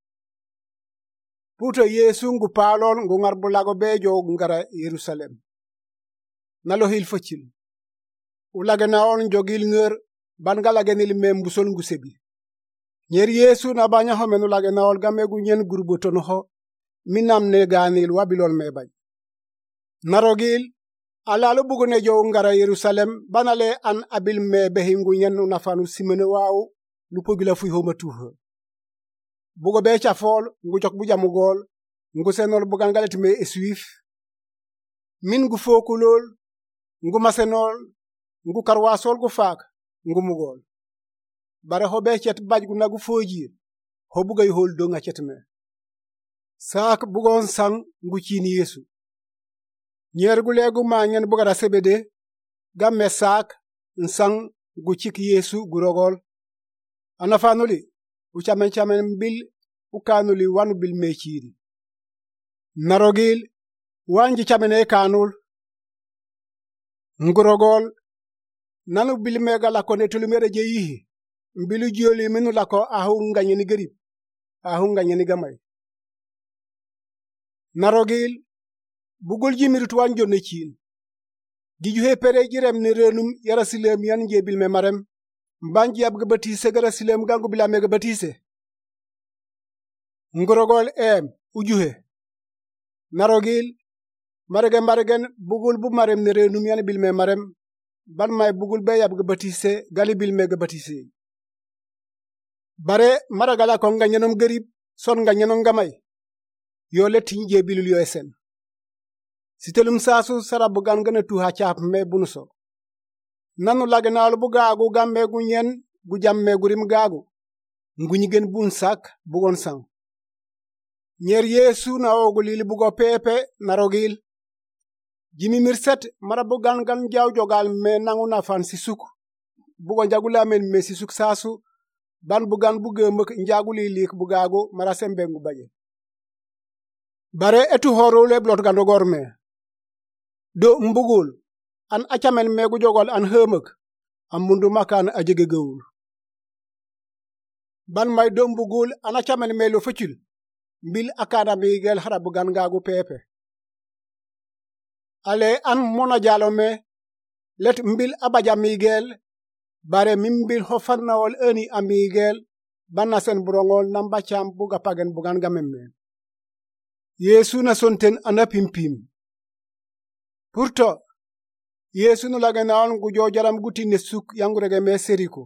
Puto Yesu ngu palol ngu ngarbulago bejo ngara Yerusalem. Nalo hil focil. Ulagena on jogil ngeur bangala genil membusol ngu sebi. Nyer Yesu na banya ho menu lagena ol gamegu nyen gurbo tono ho minam ne ganil wabilol mebay. Narogil alalo bugone jo ngara Yerusalem banale an abil me behingu nyen nafanu simene waw lupogila fuy ho matuho. Bugo be chafol ngu chok buja mugol ngu senol bugan galet me eswif min ngu fokulol ngu masenol ngu karwasol gu fak ngu mugol bare ho be chet baj gu nagu foji ho bugay hol do nga chet me sak bugon sang ngu chini Yesu nyer gu legu ma ngen bugara sebede gamme sak nsang gu chik Yesu gu rogol anafanuli uchamen chamen bil ukanuli wanu bil mechiri. Narogil wanji chamene kanul ngurogol nanu bil mega la kone tulumere jeyi mbilu jioli minu lako ahu nganyeni gerib ahu nganyeni gamay. Narogil bugul jimirit wanjo ne chin gijuhe pere jirem ne renum yara silem yan je bil me marem mbanji ab gabatise gara silem gangu bila me gabatise. Ngurogol em ujuhe. Narogil maregen maregen bugul bu marem ne renum yan bil me marem ban may bugul be yab gabatise gali bil me gabatise. Bare maragala ko nganyenom gerib son nganyenom gamay. Yo le tinje bilul yo esen. Sitelum sasu sarabu gan gana tuha chap me bunuso. Nanu lagenal bu gagu gamme gu nyen gu jamme gurim gagu. Ngunyigen bun sak bugon sang. Nyer Yesu na ogulili bugo pepe narogil. Jimi mirset marabu gan gan jaw jogal me nangu na fan sisuk. Bugo jagula men me sisuk sasu ban bugan bugemek njaguli lik bugago mara sembengu baje bare etu horule blot gando gorme do mbugul an achamen megu jogol an hemek am mundu makan ajege gawul ban may do mbugul an achamen melo fecil mbil akada migel hara bugan gagu pepe ale an mona jalome let mbil abaja migel bare mimbil hofannawol eni amigel banna sen burongol namba cham buga pagen bugan gamemme Yesu na sonten anapimpim purto Yesu no lagenaon gujo jaram guti ne suk yangurege me seriko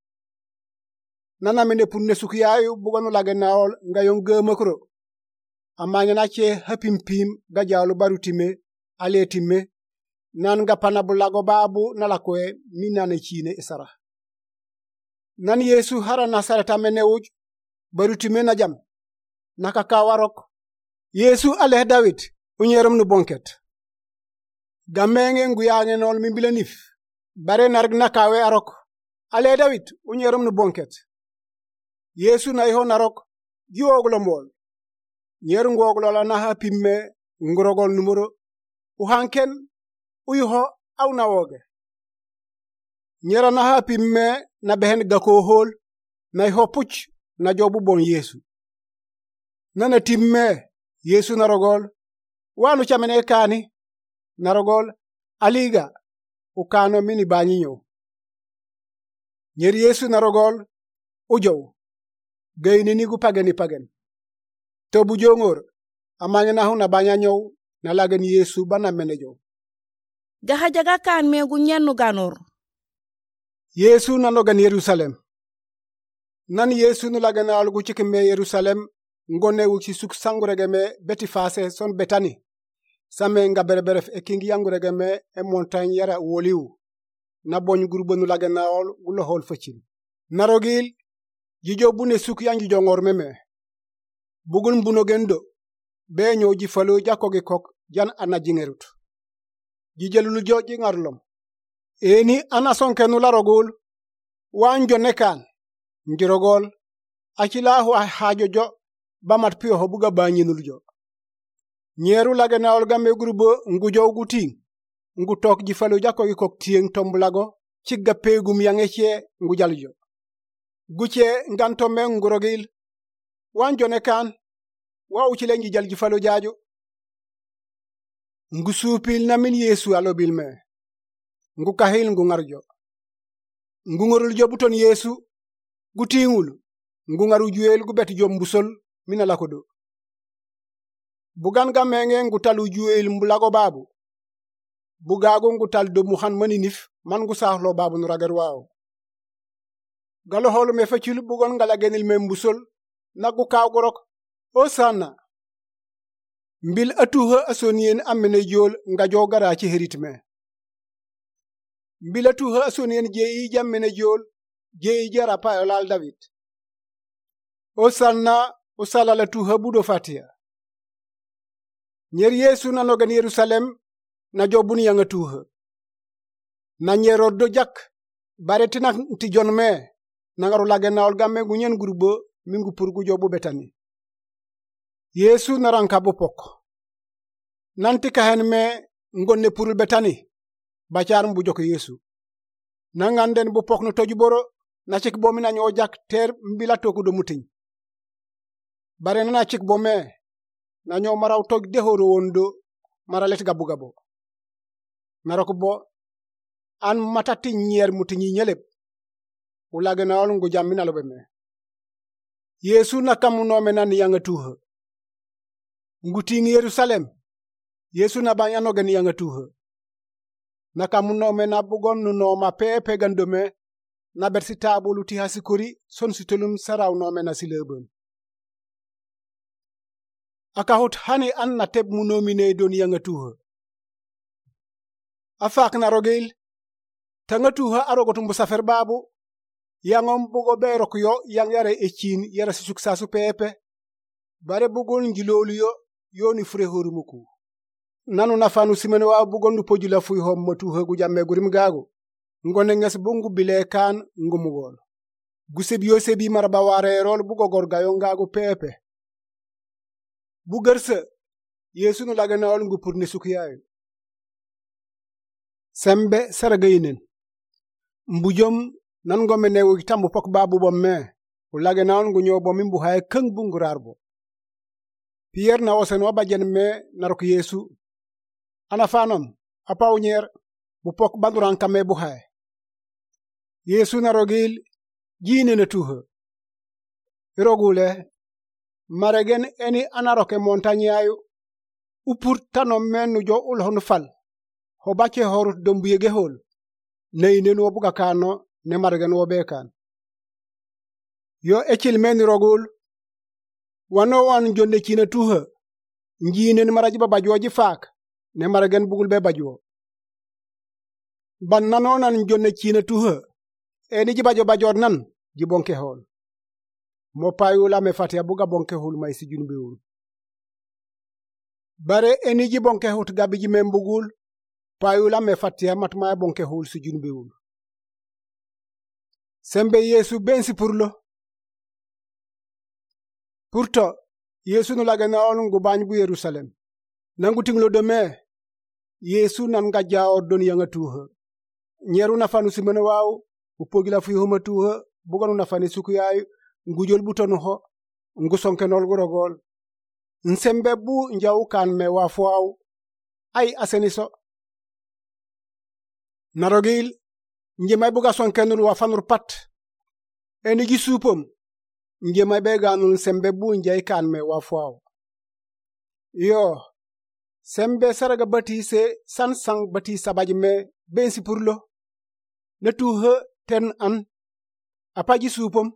nana mene punne suk yayu bugano lagenaol ngayon gemakro amanya na che hapimpim gajawlu barutime aletime nan ga panabulago babu nalakoe minane chine isara nan Yesu hara nasareta menewuj barutime na jam naka kawarok Yesu ale David unyerum nu bonket gamenge nguyange nol mimbilanif bare narg nakawe arok ale David unyerum nu bonket Yesu na iho narok giwoglo mol nyer ngoglo la na hapimme ngorogol numero uhanken uyho au na woge nyera na hapimme na behen gako hol na iho puch na jobu bon Yesu nana timme Yesu narogol wanu chamene kani narogol aliga ukano mini banyinyo nyer Yesu narogol ujow gayni nigu pageni pagen to bu jongor amanya na huna banyanyo na lagen Yesu bana menejo gaha jaga kan megu nyennu ganor Yesu nanogan Yerusalem nan Yesu no lagen algu cikime Yerusalem ngone wuci suk sangurege me beti fase son betani same nga berberef e kingi yangurege me e montagne yara woliu na boñ gurbanu lagenaol gulo hol facin narogil jijo bune suk yangi jongor meme bugul mbuno gendo be nyo ji falo jakogi kok jan ana jingerut jijelulu joji ngarlom eni ana sonkenu larogul wanjo nekan njirogol achilahu hajo jo bamat piyo ho buga banyinul jo nyeru lagenaol game grubo ngujo guting ngu tok ji falo jakogi kok tieng tombulago cigga pegum yangeche ngujaljo guche nganto men ngurogil wanjo nekan wa uchilengi jalji falo jajo ngu supil na min Yesu alobil me ngu kahil ngu ngarjo ngu ngorul jobuton Yesu gutingul ngu ngaru juel gu beti jom busol mina lakodo bugan gamenge ngu talu juel mbulago babu bugago ngu tal do muhan maninif man ngu sahlo babu nu ragar waaw galo holu me facil bugon ngala genil me mbusol nagu kaw gorok o sana mbil atuha asonien amene jol nga jogara ci heritme mbil atuha asonien jeyi jammene jol jeyi jara pa lal David o sana o salala tuha budo fatia nyer Yesu nanogan Yerusalem na jobun yanga tuha na nyero do jak baretina ti jonme nangaru lagenaol gamme gunyen grubo mingu purgu jobu betani Yesu naranka bopok nanti kahen me ngonne purul betani bachar mbu joko Yesu nanganden bopok no tojuboro na chik bomi na nyojak ter mbila toku do mutin bare na chik bome na nyo maraw toj dehoro wondo maralet gabu gabo naroko bo an matati nyer mutinyi nyelep ulagena ol ngu jamina lobe me Yesu na kamuno menan yanga tuha nguting Yerusalem Yesu na banyano gen yanga tuha na kamuno mena bugon no ma pepe gandome na bersi tabulu ti hasikuri son situlum saraw no mena silebon akahut hani an na teb muno mine don yanga tuha afak na rogil tanga tuha arogotum safer babu yangom bugo berok yo yang yare echin yara sisuk sasu pepe bare bugol njilolu yo yoni fure horumuku nanu nafanu simene wa bugol nu pojula fuy hom matu hagu jamme gurim gago ngone nges bungu bile kan ngumugol guseb yosebi maraba warerol bugo gorgayongago pepe bu gerse yesu no laganawol ngu pour ne sukiyayo sembe saragayinen mbujom nan ngome newo tambu pok babu bomme ulaganawol ngu nyobo mimbu hay keng bungurarbo Pierre na osen wa bajen me narok yesu ana fanom apawunyer bu pok banduran kame bu hay yesu narogil jine na tuha irogule maregen eni anaroke montanyayo upur tanom menu jo ulhonu fal ho bache horut dombu yege hol neyne no buga kano ne maregen wo bekan yo echil men rogul wano wan jonde china tuha njine ni maraji ba bajoji fak ne maregen bugul be bajo ban nano nan jonde china tuha eni ji bajo bajo nan ji bonke hol mo payula me fatia buga bonke hol may si junbeul bare eni ji bonke hot gabi ji membugul payula me fatia matma bonke hol si junbeul sembe yesu bensi purlo Pourto yesu no lagana on ngu bañ bu Yerusalem nangu tinglo de me yesu nan nga jaor don yanga tuha nyeru na fanu simena waw upogila fu homa tuha buganu na fani sukuyaay ngujol butonu ho ngu sonkenol gorogol nsembe bu njaw kan me wa fwaw ay aseniso narogil njemay buga sonkenul wa fanur pat eni gi supom njemay be ganul sembe bu njay kan me wa fwaw yo sembe saraga batise san sang batisa bajme bensi purlo na tuha ten an apaji supom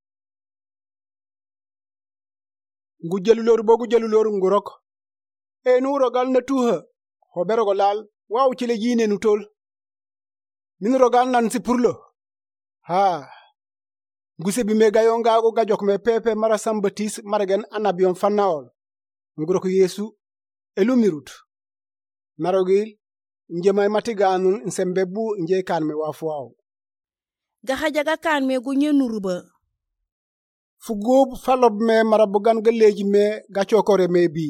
ngu jelulor bogu jelulor ngurok e nu rogal na tuha ho berogo lal waw ci le jine nu tol min rogal nan si purlo ha nguse bi me gayonga go gajok me pepe mara sambatis maragen anabion fanaol ngurok yesu elumirut narogil njemay matiganun nsembe bu nje kan me wafuaw gahajaga kan me gu nyenuruba fugub falob me marabugan geleji me gachokore me bi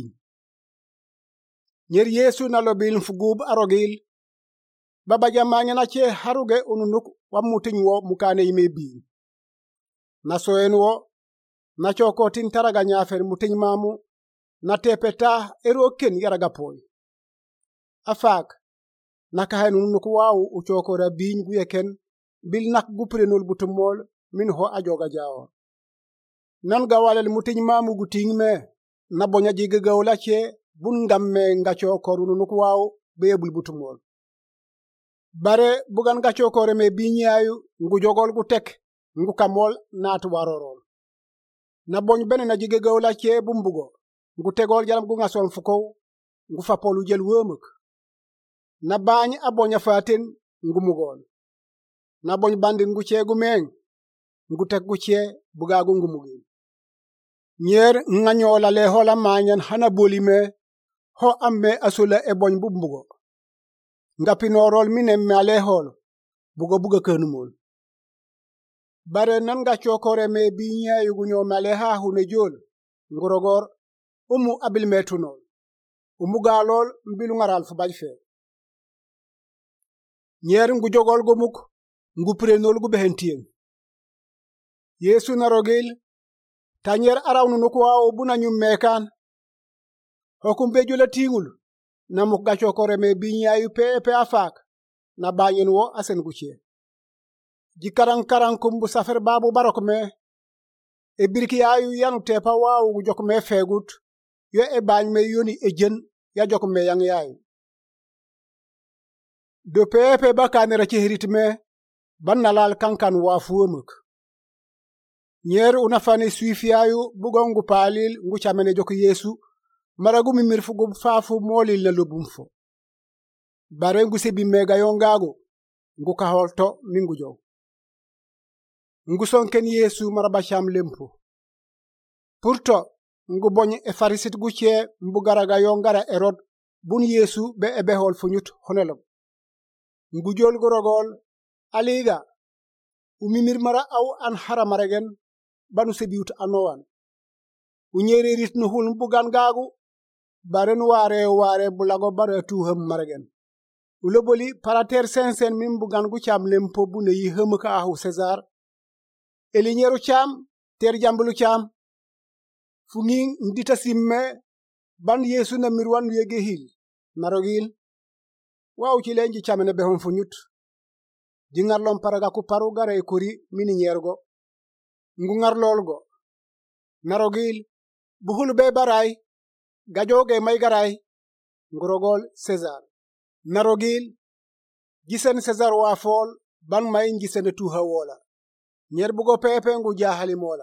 nyer yesu nalobil fugub arogil baba jamanya na che haruge ununuk wamutin wo mukane yime bi na soen wo na choko tin taraga nyafer mutin mamu na tepeta eroken yaraga poy afak naka nunuk wawu uchokora biñ guyeken bil nak guprenol butumol min ho ajoga jawo nan gawalel mutin mamu guting me na bonya jige gawla che bun ngamme ngacho korunu nuk waw bebul butumol bare bugan ngacho kore me biñayu ngu jogol gu tek ngu kamol natu warorol na boñ bene na jige gawla che bumbugo ngu tegol jaram gu ngason fuko ngu fapolu jel wëmuk na bañ abonya faten ngu mugol na boñ bandi ngu che gu meng ngu tek gu che buga gu ngu mugil nyer nganyola le hola manyan hana bolime ho amme asula e boñ bumbugo ngapinorol mine male hol bugo buga kenumol bare nan ga chokore me binya yugo nyo male ha hune jol ngorogor umu abil metunol umu galol mbilu ngaral fu bajfe nyer ngu jogol go muk ngu prenol gu behentien yesu narogil tanyer arawnu nuko wawo buna nyum mekan hokumbe jula tingul namuk ga chokore me binya yu pepe afak na bayen wo asen guche jikaran karan kumbu safer babu barok me e birki ayu yanu tepa wawu gu jok me fegut yo e bañ me yoni e jen ya jok me yang yayu do pepe bakanera ci herit me bannalal kankan wa fuumuk nyer unafani suifiayu bugongu palil ngu chamene jok yesu maragu mimir fugu fafu molil na lubumfo bare ngu sebi mega yongago ngu kaholto mingu jow ngu sonken yesu maraba cham lempo pourto ngu boñ e farisit gu che mbu garaga yongara erod bun yesu be ebe hol funyut honelom ngu jol gorogol aliga umimir mara au an hara maregen banu sebiut anowan unyere rit no hul bugan gagu baren ware ware bulago bare tuham maregen uloboli parater sensen min bugan gu cham lempo bune yi hemka ahu Cesar elinyeru cham ter jambulu cham funging ndita simme ban Yesu na mirwan yege hil narogil waw ci lenji chamene be hon funyut dingar lom paraga ku paru gare kuri mini nyergo ngungar lolgo narogil buhul be baray gajoge may garay ngurogol Cesar narogil gisen Cesar wa fol ban may ngisene tuha wola nyer bugo pepe ngu jahali mola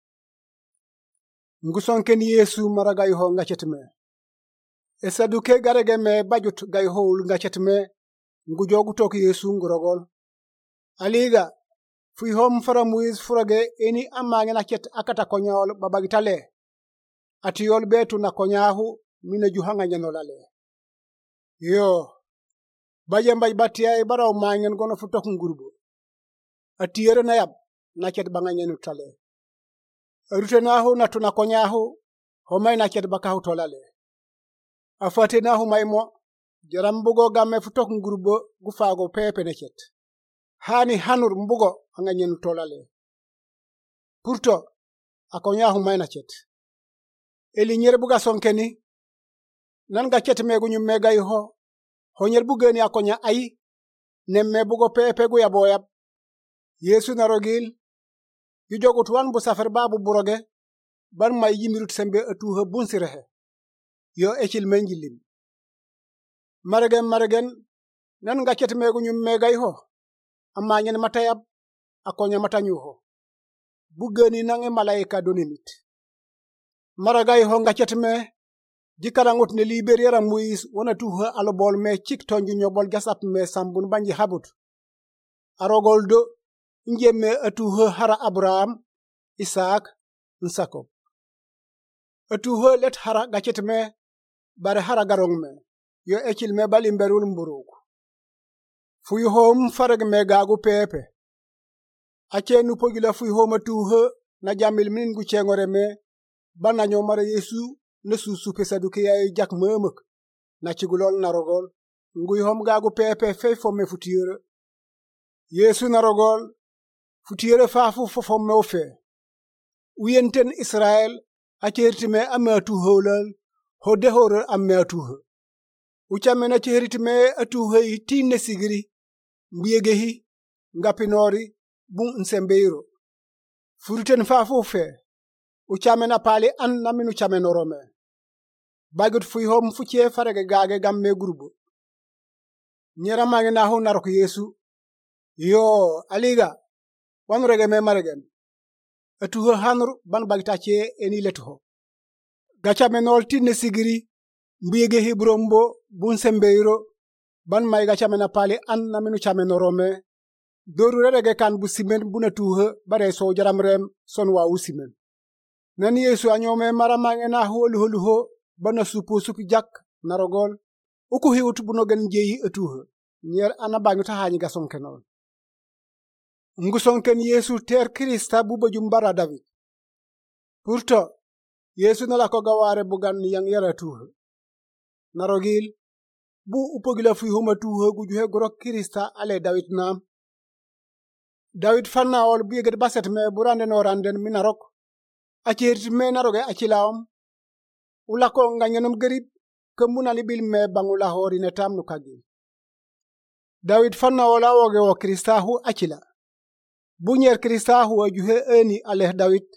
ngu sonken Yesu maragay ho ngacetme e saduke garege me bajut gay howul ngacetme ngu jogu tok Yesu ngurogol aliga fuy hom fara muis furage eni amage na cet akata konyol babagitale atiyol betu na konyahu mine juhanga nyanolale yo baye mbay batiay baraw mangen gono fu tok ngurbo atiyere na yab na cet banga nyanu tale rutenahu na tuna konyahu homay na cet bakahu tolale afatenahu maymo jaram bugo gamme fu tok ngurbo gu fago pepe na cet hani hanur mbugo anga nyanu tolale pourto akonyahu may na cet eli nyer buga sonkeni nan ga cet megu nyum megay ho honyer bugeni akonya ay nemme bugo pepe gu yaboyab Yesu narogil yu jogut wan bu safar babu buroge ban may yimirut sembe atuha bunsirehe yo ekil menjilim maregen maregen nan ga cet megu nyum megay ho amma nyen matayab akonya matanyu ho bugeni nange malaika donimit maragay ho nga cet me jikarangut ne liberiera muis wona tuha alobol me cik tonji nyobol gasap me sambun banji habut arogol do njeme atuha hara Abraham Isaac Jacob atuha let hara gacet me bare hara garong me yo ekil me bali mberul mburuk fuy hom farag me gagu pepe ache nu pogila fuy hom atuha na jamil min gu cengore me bana nyomara Yesu ne susu pesaduke ay jak memek na cigulol narogol nguy hom gagu pepe fe fo me futiyere Yesu narogol futiyere fafu fofo me ofe uyenten Israel achertime amatu holal hode hore amatu uchamena cheritime atu hay tinne sigiri mbiyegehi ngapinori bun nsembeiro furuten fafu fe uchamena pali an naminu chamenorome bagut fuy hom fucie farege gage gamme grubo nyera mangi na hu narok Yesu yo aliga wan rege me maregen atu hanur ban bagita che eni leto gachamenol tinne sigiri mbiyege hibrombo bun sembeiro ban may gachamena pali an naminu chamenorome doru rege kan bu simen buna tuha bare so jaram rem son wa usimen nan Yesu anyome maramange na holu holu ho bana supu supi jak narogol uku hiwtu buno gen jeyi etuha nyer ana bangu ta hani ga sonkenol ngu sonken Yesu ter Krista buba jumbara David pourto Yesu nala ko gaware bugan yang yara tuha narogil bu upogila fu homa tuha gu juhe goro Krista ale David nam David fanna ol biget baset me burande no randen minarok acherti me naroge achilawam ulako nganyanum gerib kemuna libil me bangula hori ne tamnu kagi David fanna wala woge wo Krista hu achila bunyer Krista hu ajuhe eni aleh David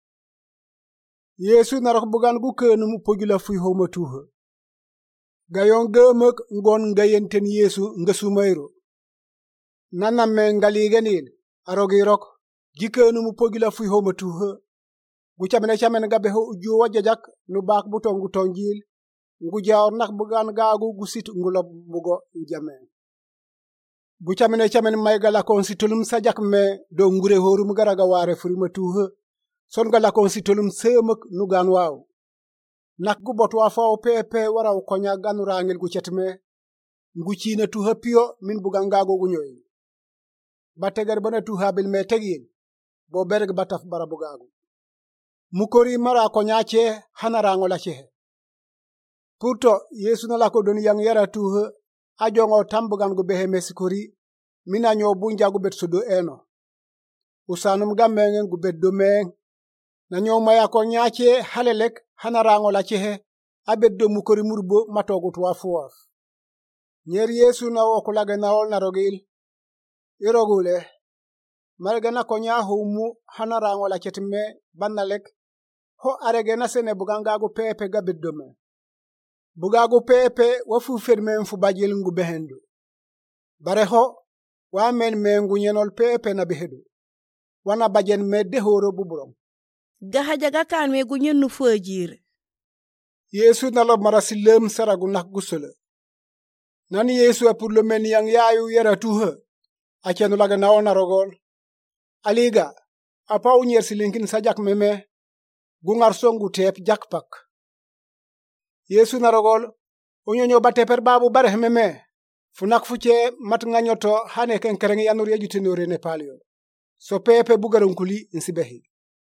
Yesu narok bugan gu kenum pogila fu homa tuha gayon gemek ngon ngayenten Yesu ngasumayro nana me ngaligenil arogirok gikenum pogila fu homa tuha gu chamene chamene gabe ho uju wajajak nu bak butongu tonjil ngu jawr nak bugan gagu gusit ngulob bugo jame gu chamene chamene may gala kon situlum sajak me do ngure horum garaga ware furima tuha son gala kon situlum semak nu gan waw nak gu botwa faw pepe waraw konya ganu rangel gu cetme ngu china tuha pio min bugan gagu gu nyoy bategar bana tu habil me tegin bo berg bataf bara bugagu mukori mara ko nyache hana rango la chehe purto yesu na la ko don yang yara tu ajongo tambugan go behe mesikori mina nyo bunja go bet sudo eno usanum gamen go bet do men na nyo maya ko nyache halelek hana rango la chehe abeddo mukori murbo matogo to afuaf nyer yesu na wo ko laga na ol na rogil irogule margana ko nya humu hana rango la chetme banalek ho aregena sene buganga go pepe gabeddo me bugago pepe wafu fermen fu bajel ngu behendo bare ho wa men me ngu nyenol pepe na behedo wana bajen me de horo buburom gaha jaga kan me gu nyennu fojir yesu na lo marasilem saragu nak gusole nani yesu a pour le men yang yayu yera tuhe a chenu laga naona rogol aliga apa unyer silinkin sajak meme gungar songu tep jakpak yesu na rogol onyonyo bate per babu bare meme funak fuche mat nganyoto hane ken kereng yanur yejutinore ne palio so pepe bugaron kuli insibehi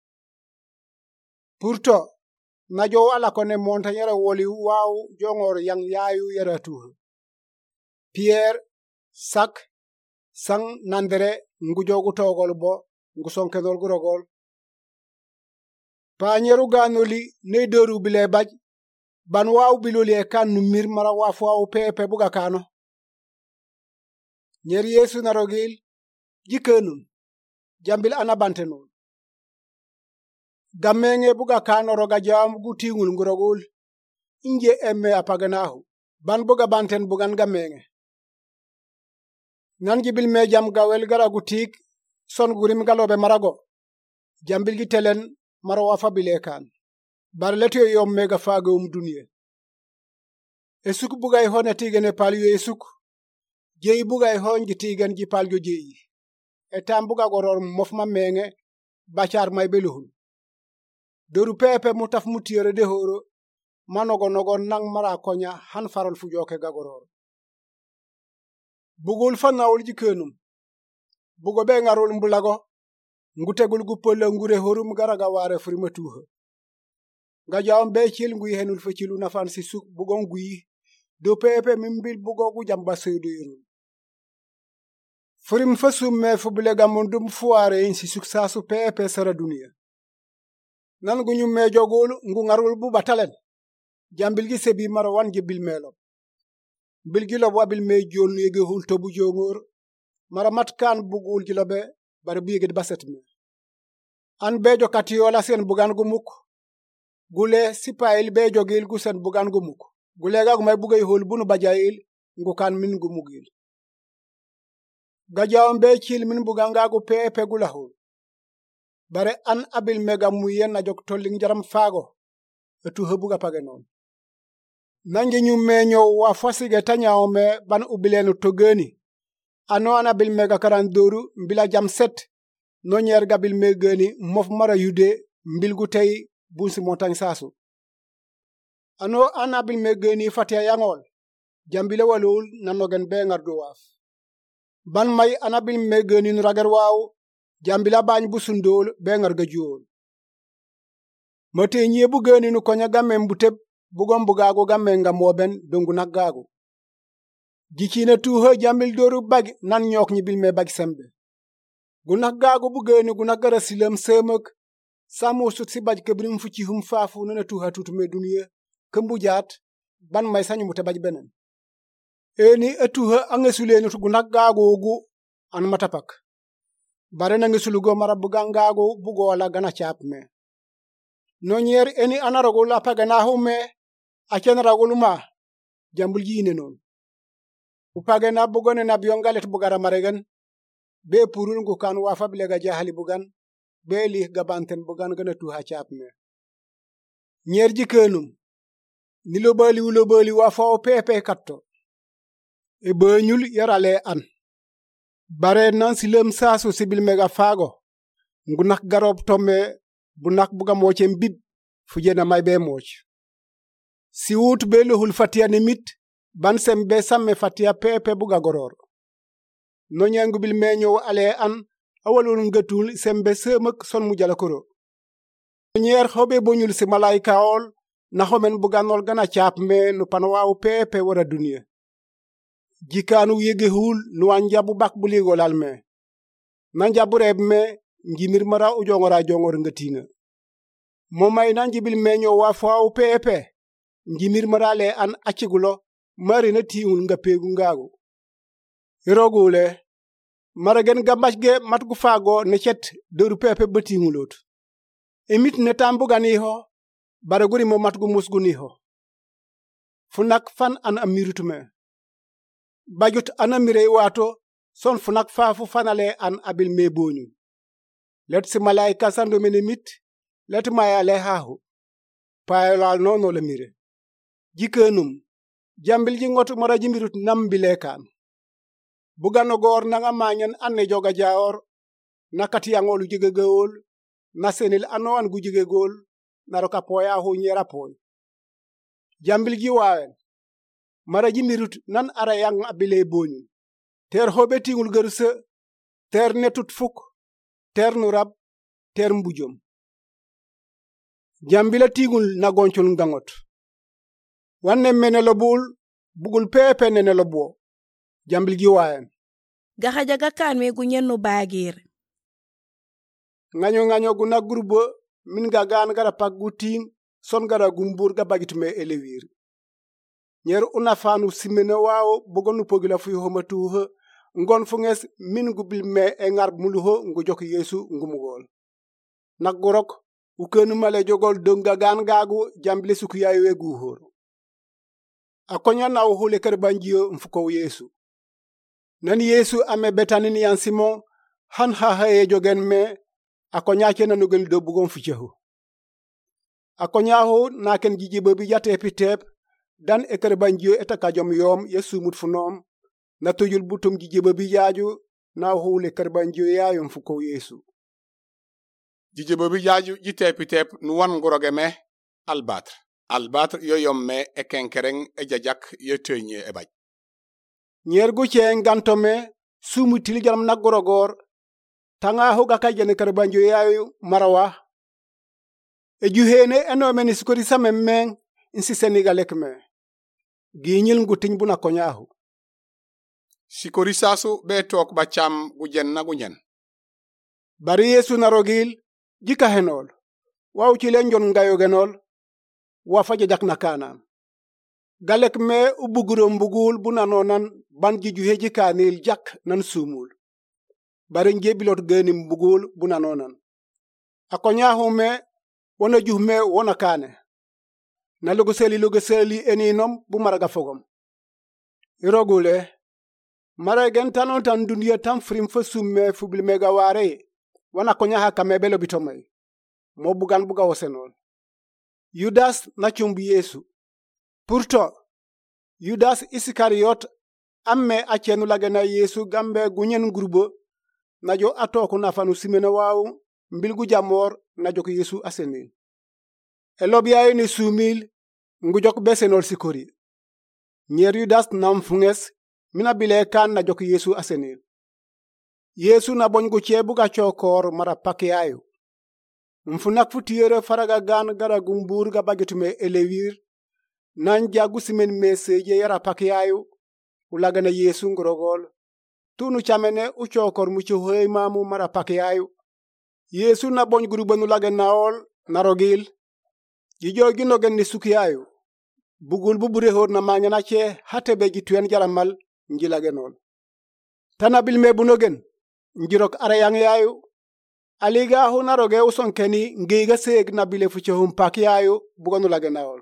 pourto na jo ala kone montagnere woli waw jongor yang yayu yera tuhe Pierre sak sang nandere ngujogu togol bo ngusonkenol gurogol panyeru ganoli ne doru bile baj ban waw biloli e kan numir mara wafu waw pepe buga kano nyer yesu na rogil jikenum jambil anabantenol gamenge buga kano roga jam gutingul ngurogol inje emme apaganahu ban buga banten bugan gamenge nan jibil me jam gawel gara gutik son gurim galobe marago jambil gi telen maro wafa bilekan bar leto yom mega faga um duniya esuk bugay hone tigene palyo esuk jeyi bugay honji tigen ji palyo jeyi etam buga goror mofma menge bachar may beluhun doru pepe mutaf mutiere de horo manogo nogo nang mara konya han farol fu joke gagoror bugul fanawul jikenum bugo be ngarul mbulago ngutegul gupole ngure horum garaga ware frimatuha gajam be chil ngui henul fecilu nafan si suk bugo ngui do pepe mimbil bugo gu jamba seydu yiru frim fasum me fubule gamundum fuare in si suk sasu pepe sara dunia nan gu nyum me jogul ngu ngarul bu batalen jambil gi sebi maro wan jibil melo bilgilo wabil me jonu yege hul tobu jongor mara matkan bugul jilobe bar biyege baset me an bejo katiola sen bugan gumuk gule sipail bejo gil gusen bugan gumuk gule ga may bugay hol bunu bajail ngukan min gumugil gajaw be chil min bugan ga gu pepe gula hol bare an abil mega muyen na jok tolling jaram fago etu hebuga pagenon nange nyumme nyo wa fasige tanyao me ban ubilenu togeni ano ana bil mega karandoru mbila jam set no nyer gabil megeni mof mara yude mbilgu tay bunsi montagne sasu ano ana bil megeni fatia yangol jambile walul nanogen be ngardo waf ban may ana bil megeni nu ragar waw jambila bañ busundol be ngarga juol mote nyebu geni nu konya gamme mbuteb bugom bugago gamenga moben dongu nagago jikina tuho jambil doru bag nan nyok nyibil me bag sembe gunagago bugeni gunagara silam semak samo sut si baj kebrim fu ci hum faafu nana tuha tutume duniya kembu jaat ban may sañu mute baj benen eni etuha angesulenu tu gunagago gu an matapak bare na ngesulugo mara bugangago bugola gana chap me no nyer eni anarago la pagana hume achen raguluma jambul yine non upagena bugone na biongalet bugara maregen be purul ngu kan wafa bilega jahali bugan be li gabanten bugan gana tu ha chapme nyer jikenum ni lo bali ulo bali wafa o pepe katto e benyul yarale an bare nan silem sasu sibil mega fago ngunak garob tome bunak buga moche mbib fujena may be moch si wut be lohul fatia nimit ban sembe samme fatia pepe buga goror no nyangu bil meño ale an awalul ngatul sembe semak son mu jala koro nyer hobe bonyul si malaika ol na homen buganol gana chap me no panwaw pepe wara dunia jikanu yege hul no anjabu bak buligo lalme nanjabu rebme njimir mara ujongora jongor ngatina momay nanjibil meño wa faw pepe njimir mara le an acigulo mari na tiungul nga pegu ngago irogule maragen gambashge matgu fago ne chet doru pepe batingulot emit ne tambugani ho baraguri mo matgu musguni ho funak fan an amirutume bajut anamire wato son funak fafu fanale an abil mebonyu let si malaika sando menemit let maya le hahu payolal nono le mire jikenum jambil ji ngotu mara jimirut nambile kan bugano gor nanga manyan anne joga jaor nakati yangolu jige gol nasenil anoan gu jige gol naroka poya hu nyera poy jambil ji waen mara jimirut nan ara yang abile bonu ter hobe tingul gerse ter netut fuk ter nurab ter mbujom jambila tingul na gonchul ngangot wanne menelo bul bugul pepe nenelo bo jambil gi waen gaxa jaga kan me gu ñenno bagir ngaño ngaño gu na gurbo min ga gan gara paggu ting son gara gumbur ga bagitume elewir nyer una fanu simene wawo bogonu pogila fu homatu ho ngon funges min gubil me e ngar muluho ngu jok yesu ngumugol nagorok ukenu male jogol donga gan gagu jambile suku yawe gu horo akonya na uhule kerbanjio mfuko yesu nani yesu ame betanin yan simon han ha ha jogen me akonya kena nugel do bugon fuchehu akonya ho na ken jijibe bi jate pitep dan e kerbanjio etaka jom yom yesu mut funom na tujul butum jijibe bi jaaju na uhule kerbanjio yayo mfuko yesu jijibe bi jaaju jite pitep nu wan ngoroge me albatre albatre yo yomme e kenkereng e jajak yo tenye e baj nyergu chen gantome sumu tiljaram na gorogor tanga hoga ka jene karbanjo yayu marawa e juhene eno meni skori samemmen insi senegalek me giñil ngutin buna konyahu sikori sasu be tok ba cham gujen na gujen bari yesu narogil jika henol waw ci len jon ngayo genol wa faje jak na kanam galek me ubuguro mbugul bunanonan ban ji juheji kanil jak nan sumul bare ngebilot gani mbugul bunanonan akonya hume wona juhme wona kane na lugo seli lugo seli eninom bu maraga fogom irogule mara gen tanon tan dunia tam frim fa summe fubil mega ware wana konya ha kamebelo bitomay mo bugan buga wosenol Yudas na chumbu Yesu. Pourtant, Yudas Iskariot amme achenu lagena Yesu gambe gunyen grubo najo atoku nafanu simene wawu mbilgu jamor najo ko Yesu asenil. Elobiaye ni sumil ngujok besenol sikori. Nyer Yudas nam funges mina bile kan najo ko Yesu asenil. Yesu na bongu chebu ga chokor mara pakiayo. Mfunak futiyere faraga gan gara gumbur ga bagitume elewir nan jagu simen meseje yara pakiayo ulagana Yesu ngorogol tunu chamene uchokor mucho hoy mamu mara pakiayo Yesu na bon grubanu lagana ol narogil jijo gino gen ni sukiayo bugul bubure hor na manyana che hate be gituen jaramal njila genol tanabil me bunogen njirok arayang yayo aliga hu naroge uson keni ngiga seg na bile fuche hum pakiayo bugonu lagenaol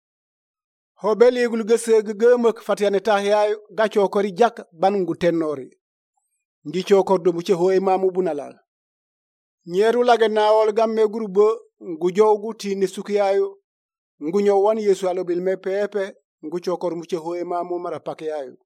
hobeli gul geseg gemak fatiane tahiayo gacho kori jak banungu tenori ngi chokor do muche hoy mamu bunalal nyeru lagenaol gamme grubo ngujo guti ni sukiayo ngunyo wan Yesu alobil me pepe ngu chokor muche hoy mamu mara pakiayo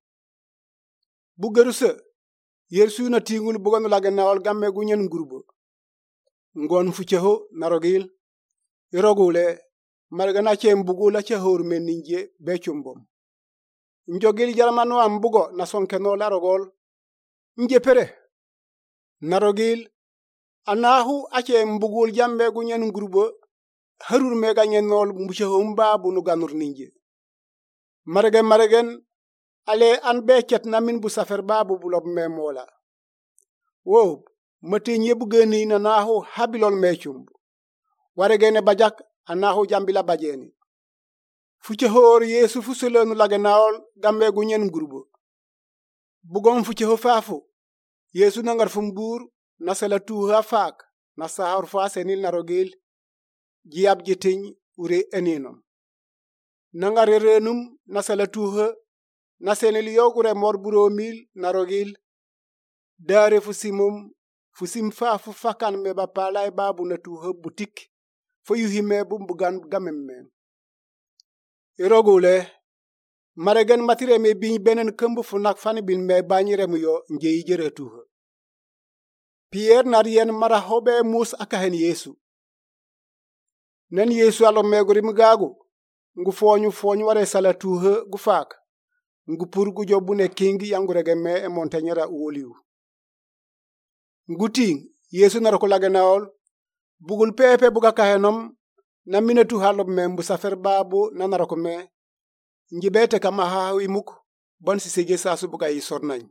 bugeruse Yesu na tingul bugonu lagenaol gamme gunyen grubo ngon fucheho narogil irogule margana chembugula chehor meninje bechumbom njogil jarmano ambugo na sonkeno larogol njepere narogil anahu ache mbugul jambe gunyen ngurubo harur mega nyenol mbuche homba bunu ganur ninje margen margen ale an becet namin bu safer babu bulob me mola wo mate nyebu geni na nahu habilol mechum waregene bajak anahu jambila bajeni fuche hor yesu fuselenu lagenaol gambe gunyen ngurubo bugon fuche ho fafu yesu nangar fumbur nasala tuha fak na sahar fa senil narogil jiab jitin ure eninom nangar renum nasala tuha nasenil yogure morburo mil narogil dare fusimum fusim fafu fakan me bapalay babu na tuha butik fo yuhime bumbugan gamemme irogule maregen matire me biñ benen kembu fu nak fani bin me bañire mu yo njeyi jere tuha Pierre nar yen mara hobe mus akahen Yesu. Nen Yesu alo meguri mgagu. Ngu fonyu fonyu ware sala tuhe gu fak. Ngu purgu jobune kingi yangu regeme e montagnera uoliu. Ngu ting Yesu naroko lagenaol. Bugul pepe buga kahenom. Na minetu halob membu safer babu na naroko me. Njibete kama hawi muku. Bon si seje sasu buga yisornany.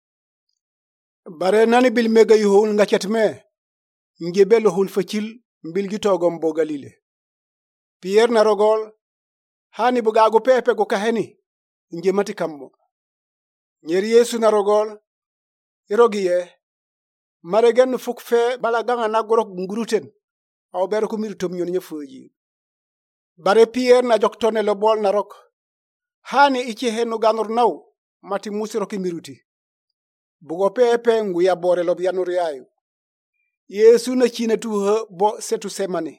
Bare nani bil mega yuhul nga cetme ngebe lohul facil mbil gi togom bo galile Pierre na rogol hani buga go pepe go kaheni nge mati kammo nyer Yesu na rogol irogiye maregen fuk fe bala ganga na gorok nguruten aw ber ko mir tom nyon nyefoji bare Pierre na joktone lo bol na rok hani ichi henu ganur naw mati musiro ki miruti bugo pepe nguya bore lob yanur yayu Yesu na chine tuha bo setu semani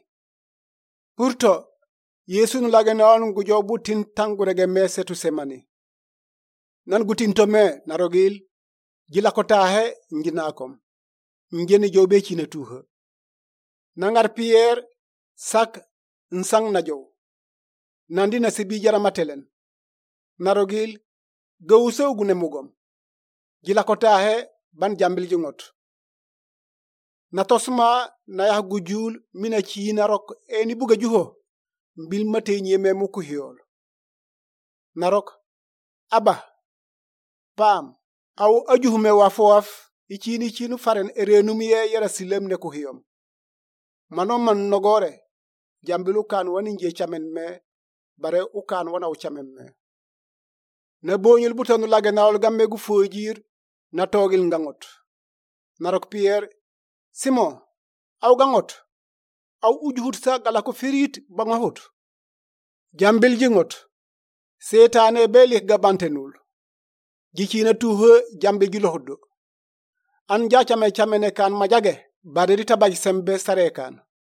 Purto Yesu nu lagenaon ngu jobu tin tangurege me setu semani nan gutin to me narogil gila ko tahe nginakom ngeni jobe chine tuha nangar Pierre sak nsang na jow nandi na sibi jara matelen narogil gawuso gune mugom gila ko tahe ban jambil jingot na tosma na ya gujul mina china rok eni buga juho mbil mate nyeme muku hiol narok aba pam au ajuhume wafoaf ichini chinu faren erenum ye yera silem ne ku hiyom manom man nogore jambilu kan wani nje chamen me bare ukan wana uchamen me na bonyul butanu lagenaol gamme gu fojir na togil ngangot narok Pierre Simon au gangot au ujuhut sa gala ko ferit bangahut jambil jingot setane beli gabantenul gichina tuhe jambe gilohdo an jachame chamene kan majage baderi tabaj sembe sare kan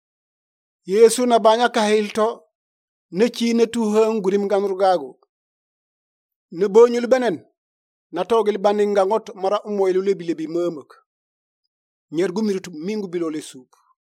Yesu na banya kahilto ne chine tuhe ngurim ganurgago ne bonyul benen na togil baninga ngot mara umoylu lebi lebi memek nyer gumiritu mingu bilole sup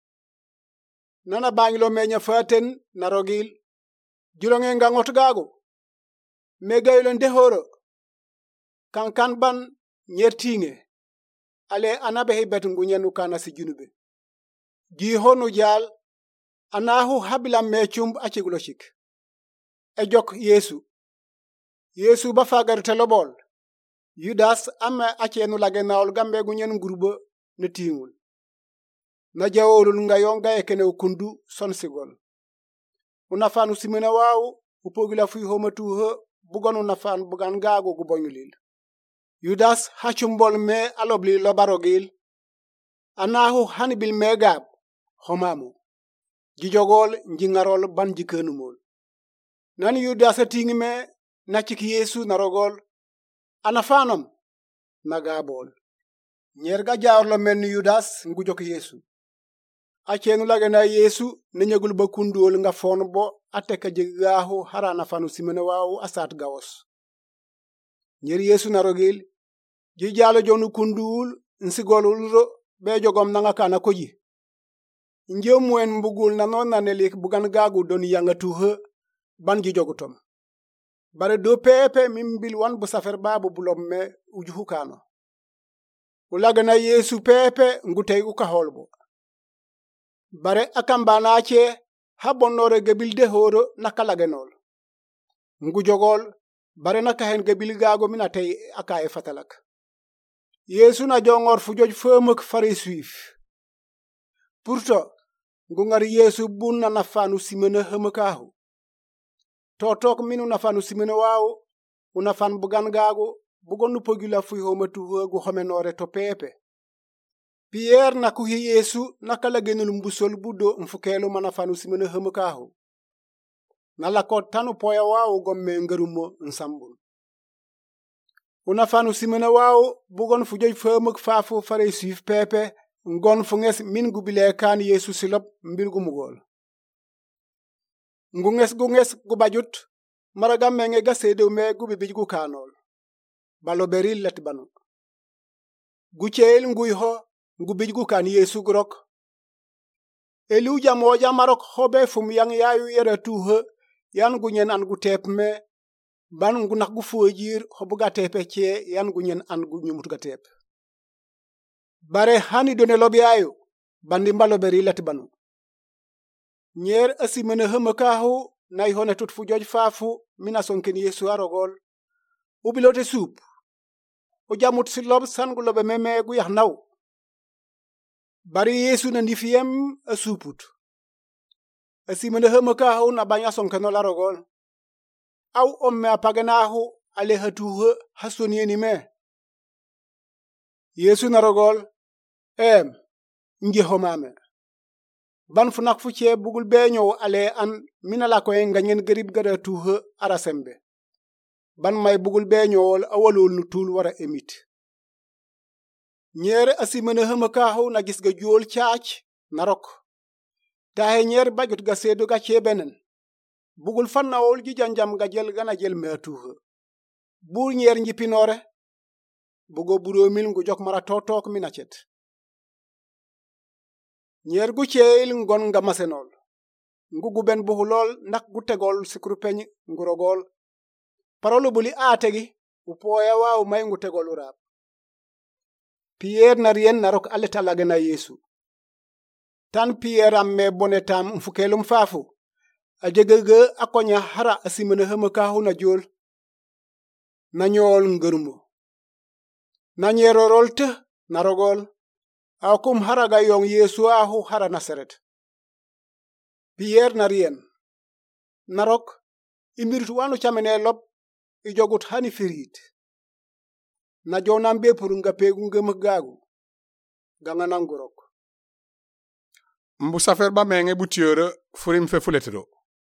nana bangilo menya faten narogil juronge nga ngot gago megaylo ndehoro kankan ban nyer tinge ale anabe hebet ngunyanu kana si junube gi honu jal anahu habila mechumb achigulo chik ejok Yesu Yesu ba fagar telobol Yudas ama achenu lagenaol gambe gunyen ngurubo ne tingul na jawolul nga yonga ekene ukundu sonsigol unafanu simena wawu upogila fu homa tuho bugon unafan bugan gago gubonyulil Yudas hachumbol me alobli lobarogil anahu hanibil megab homamu gijogol njingarol ban jikenumol nan Yudas atingime nachik Yesu narogol anafanom nagabol nyerga jaarlo men Yudas ngujok Yesu achenu lagena Yesu nenyagul bakundol nga fonbo ateka jegaho harana fanu simene wawu asat gawos nyer Yesu narogil ji jalo jonu kundul nsigolulro be jogom nanga kana koji njemwen mbugul na non nanelik bugan gagu don yanga tuhe ban ji jogutom bare do pepe mimbil wan bu safer babu bulomme ujuhu kano ulagana Yesu pepe ngutey uka holbo. Bare akambana che habonore gebilde horo nakalagenol. Ngu jogol bare naka hen gebil gago minatay aka e fatalak. Yesu na jongor fu joj femek fare suif. Pourto ngu ngari Yesu bunna na fanu simene hemekahu. Totok minu na fanu simene waw una fan bugan gago bugon pogila fu homa tuwe gu homenore to pepe. Pierre na kuhi Yesu nakala genul mbusol budo mfukelo mana fanu simene hemekahu. Nalako tanu poya waw gomme ngarumo nsambun. Una fanu simene waw bugon fu joj femek fafu fare suif pepe ngon funges min gubile kan Yesu silop mbir gumugol. Ngunges gunges gubajut maraga menge gasede me gubi bijgu kanol. Balo beril let banu. Gucheel nguyho ngubijgu kan Yesu grok. Eluja moja marok hobe fum yang yayu yere tuhe yan gunyen an gutep me ban ngunak gu fojir hobuga tepe che yan gunyen an gu nyumut gatep. Bare hani done lobi ayo bandi mbalo beri let banu. Nyer asimene hemekahu na ihone tut fu joj fafu mina sonken Yesu arogol. Ubilote sup. Ujamut silob san gulobe meme gu yahnaw. Bari Yesu na ndifiem asuput. Asimene hemekahu na banya sonken olarogol. Au omme apaganahu ale hatuhe hasonieni me. Yesu narogol. Em, nje homame. Ban funak fuche bugul benyo ale an minala ko enganyen gerib gada tuhe arasembe. Ban may bugul benyo wol awalul nutul wara emit. Nyer asimene hemekahu na gis ga juol chach narok. Tahe nyer bagut ga sedu ga chebenen. Bugul fanna wol ji janjam ga jel gana jel me tuhe. Bul nyer njipinore. Bugo buro mil ngu jok mara totok minachet. Nyer gu cheel ngon nga masenol. Ngu guben buhulol nak gutegol sikrupeny ngurogol. Parolo buli ategi upoya wa umay ngutegol urab. Pierre na rien narok aletalage na Yesu. Tan Pierre amme bonetam mfukelum fafu. Ajegege akonya hara asimene hemekahu na jol. Na nyol ngurmo. Na nyerorol te narogol. Akum haraga yong Yesu ahu hara Nasaret. Pierre na rien. Narok, imiritu wanu chamene lop, ijogut hani firit. Na jonambe purunga pegunge magagu. Ganga nangurok. Mbu safer ba menge butiere furim fe fuletero.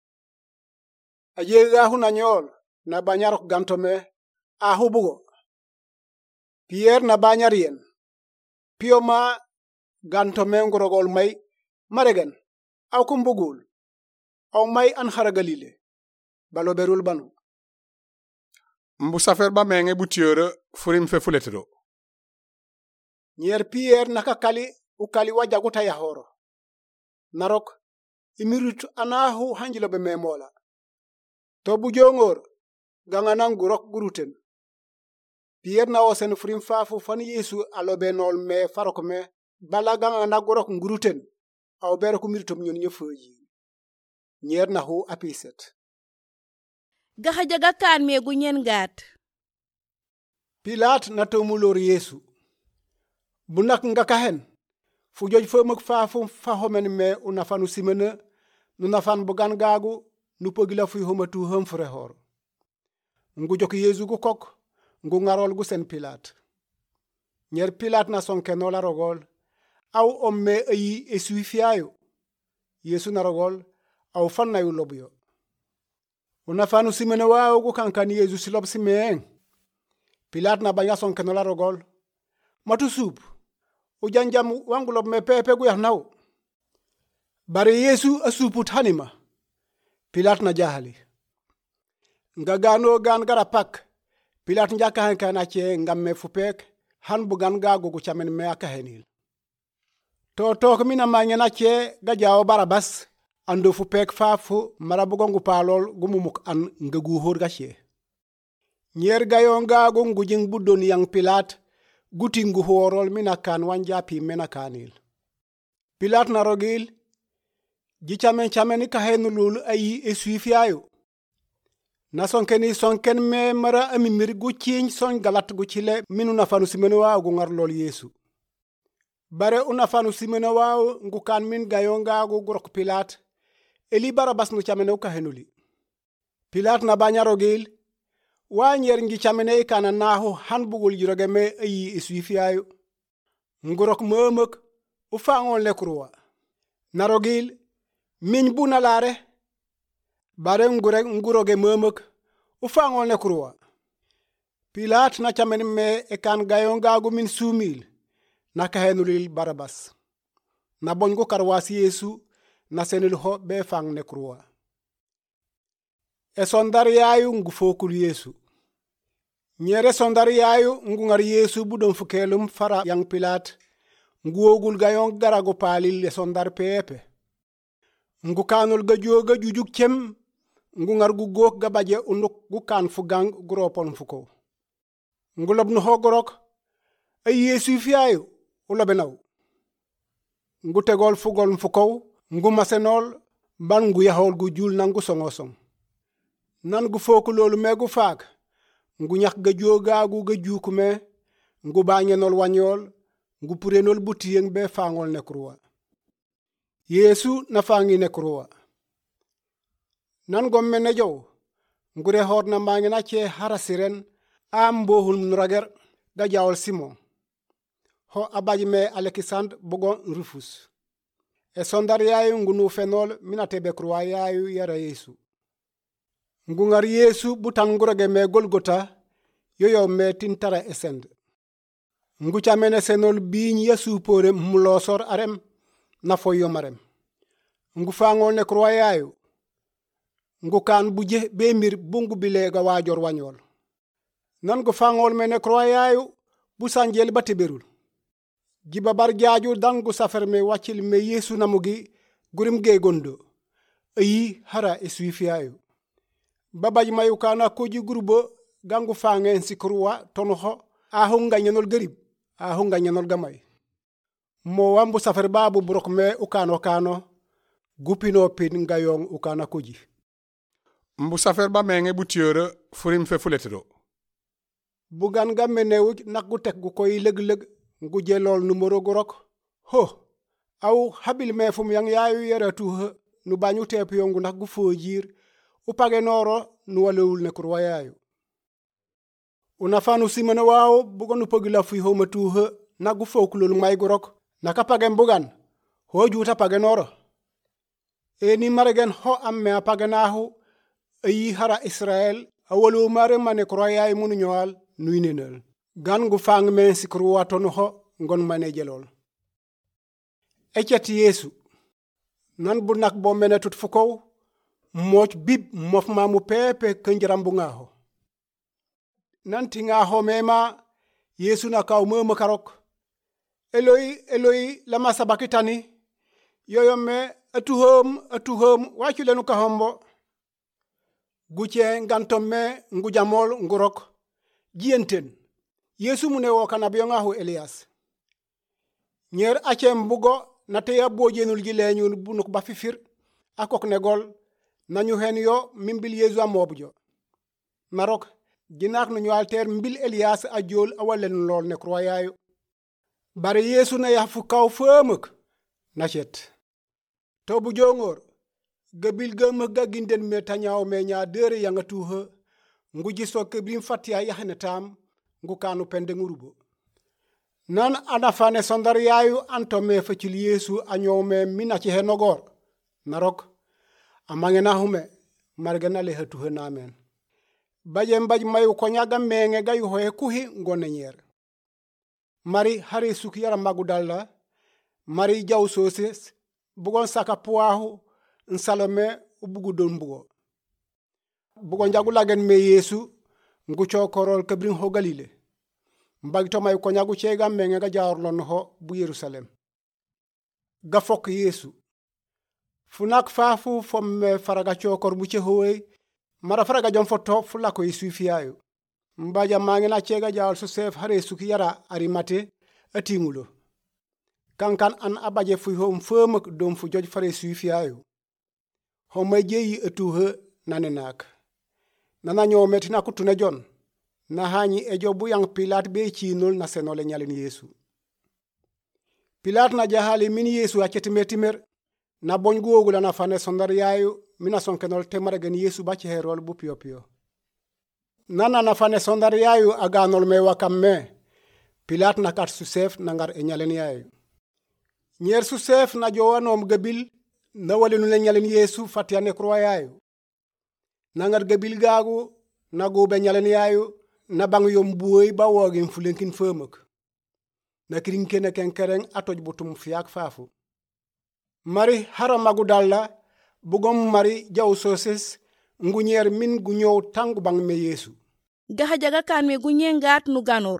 Ajega ahu na nyol, na banyarok gantome, ahu bugo. Pierre na banyarien. Pio ma ganto mengorogol may maregen aw kumbugul aw may an haragalile balo berul banu. Mbu safer ba menge butiere furim fe fuletero. Nyer Pierre naka kali ukali wajaguta ya horo. Narok imirutu anahu hanjilo be memola. Tobu jongor ganga nangurok guruten. Pierre na osen furim fafu fani Yesu alobe nol me farok me bala ganga nagorok nguruten aw bere ko mirtom nyon nyefoji. Nyer na hu apiset. Gaha jaga kan me gunyen gat. Pilat na tomulor Yesu. Bunak nga kahen. Fu joj femek fafu fa homen me unafanu simene nunafan bugan gagu nupogila fu homatu homfre hor. Ngu jok Yesu gu kok. Ngu ngarol gu sen Pilat. Nyer Pilat na sonke nola rogol. Aw omme ayi esuifiayo. Yesu na rogol. Aw fanna yu lobyo. Unafanu simene wa gu kankani Yesu silob simeeng. Pilat na banya sonke nola rogol. Matu sup. Ujanjam wangu lob me pepe gu yahnaw. Bare Yesu asuput hanima. Pilat na jahali. Ngagano gan garapak. Pilat njaka hanka na che ngamme fupek han bugan gago gu chamen me akahenil. To to mina manya na che gajao barabas ando fupek fafu marabugongu palol gumumuk an ngagu hor gache. Nyer gayo gago ngujing budon yang Pilat gutingu horol minakan wanjapi menakanil. Pilat na rogil ji chamen chamen ka henulul ayi eswifiayo. Na sonkeni sonken me mara amimir gu chin son galat gu chile minu na fanu simeno wa gu ngar lol Yesu. Bare una fanu simeno wa ngu kan min gayonga gu grok Pilat. Eli Barabas nu chamene ka henuli. Pilat na banya rogil wa nyer ngi chamene ikana nahu han bugul jiroge me ayi eswifiayo. Ngurok memek ufangol lekruwa. Narogil min buna lare bare ngure nguroge memek ufangol lekruwa. Pilat na chamene me ekan gayonga gu min sumil na kahenulil Barabas. Na bongo karwasi Yesu na senil ho be fang nekruwa. E sondari yayu ngu fokul Yesu. Nyere sondari yayu ngu ngar Yesu budon fukelum fara yang Pilat ngu ogul gayon garago palil e sondar pepe. Ngu kanul gajoga jujuk cem ngu ngar gu gok gabaje unuk gu kan fugang gropon fuko. Ngu lob no hogorok ay Yesu fiayu ulobenaw. Ngu tegol fugol fuko ngu masenol ban ngu yahol gu jul nangu songosong. Nan gu foku lolu megu faak ngu ñak ga joga gu ga jukume ngu bañenol wañol ngu purenol butiyeng be fangol nekruwa. Yesu na fangi nekruwa. Nan gomme ne jow ngu re hor na mangena ce harasiren am bohul nurager ga jawol Simon. Ho abaji me Alexandre bogon Rufus. E sondar yayu ngu nu fenol minatebe kruwa yayu yara Yesu. Ngu ngar Yesu butan ngurage me Golgota yoyo me tintara esend. Ngu chamene senol biñ Yesu pore mlosor arem na foyo marem. Ngu fangol ne kruwa yayu. Ngu kan buje bemir bungu bile ga wajor wanyol. Nan ngu fangol me ne kruwa yayu bu sanjel batiberul. Jiba bar jaaju dangu safer me wacil me Yesu namugi gurim ge gondo. Ayi hara eswifiayo. Babaj mayu kana koji gurubo gangu fangen sikruwa tonoho ahunga nyanol garib ahunga nyanol gamay. Mo wambu safer babu burok me ukano kano gupino pin ngayong ukana koji. Mbu safer ba menge butiere furim fe fuletero. Bugan gamenewu nakgu tek gu koy leg leg ngu jelol numero gorok ho aw habil me fum yang yayu yara tuha nu bañu tep yongu nak gu fojir upage noro nu walewul ne kurwa yayu una fanu simana wawo bugonu pogila fu homa tuha nagu fokulul may gorok naka page mbugan ho juta page noro e ni maregen ho amme page nahu ayi hara Israel awolu mare mane kurwa yayu munu nyowal nuinenel gan gu fang men sikru waton ho ngon mane jelol ecati Yesu nan bu nak bo mene tut fuko moch bib mof mamu pepe kanjarambu ngaho nan tinga ho mema Yesu na kaw memo karok Eloi Eloi lama sabakitani yoyo me atuhom atuhom wachulenu kahombo guche ngantom me ngujamol ngurok jienten Yesu mune wo kana biyonga hu Elias. Nyer achem bugo na teya bojenul gileñul bunuk ba fifir akok negol nañu hen yo mimbil Yesu amobjo. Marok ginak nu ñu alter mbil Elias ajol awalen lol ne croyayo. Bare Yesu na yafu kaw femek na chet. To bu jongor gabil gam gaginden me tanyaw me nya dere yanga tuha nguji so kebrim fatia yahne tam ngu kanu pende ngurubo. Nan anafane sondar yayu antome facil Yesu anyome mina ci henogor. Narok amangena hume margana le hatu henamen. Baje mbaj mayu ko nyaga menge gayu hoye kuhi ngone nyer. Mari hari suki yara magudalla mari jaw soses bugon saka puahu nsalome ubugu don bugo. Bugon jagulagen me Yesu ngu chokorol kabrin ho Galile mbag to may ko nyagu cega menge ga jaarlon ho bu Yerusalem ga fok Yesu funak fafu fom faraga chokor bu ci hoy mara faraga jom foto fu la ko Yesu fiayo mbaja mangina chega jawal Susef hare suki yara arimate atingulo kankan an abaje fu hom femak dom fu joj fare suifiayo homa jeyi etuhe nanenak nana nyometi na kutune jon na hanyi ejobu yang Pilat be chinol na senole nyalen Yesu. Pilat na jahali min Yesu achetime na bongu ogula na fane sondar yayo mina sonkenol temare gen Yesu bache herol bu pio pio. Nana na fane sondar yayo aganol me wakamme. Pilat na kat Susef nangar enyalen yayo. Nyer Susef na jowanom gabil na walinu le nyalen Yesu fatiane kroa yayo. Nangar gabil gagu na gobe nyalen yayo na bang yom buoy ba wogin fulenkin femak. Na kirinkene kenkereng atoj butum fiak fafu. Mari hara magudalla bugom mari jaw soses ngunyer min gunyow tangu bang me Yesu. Gaha jaga kan me gunyengat nu ganor.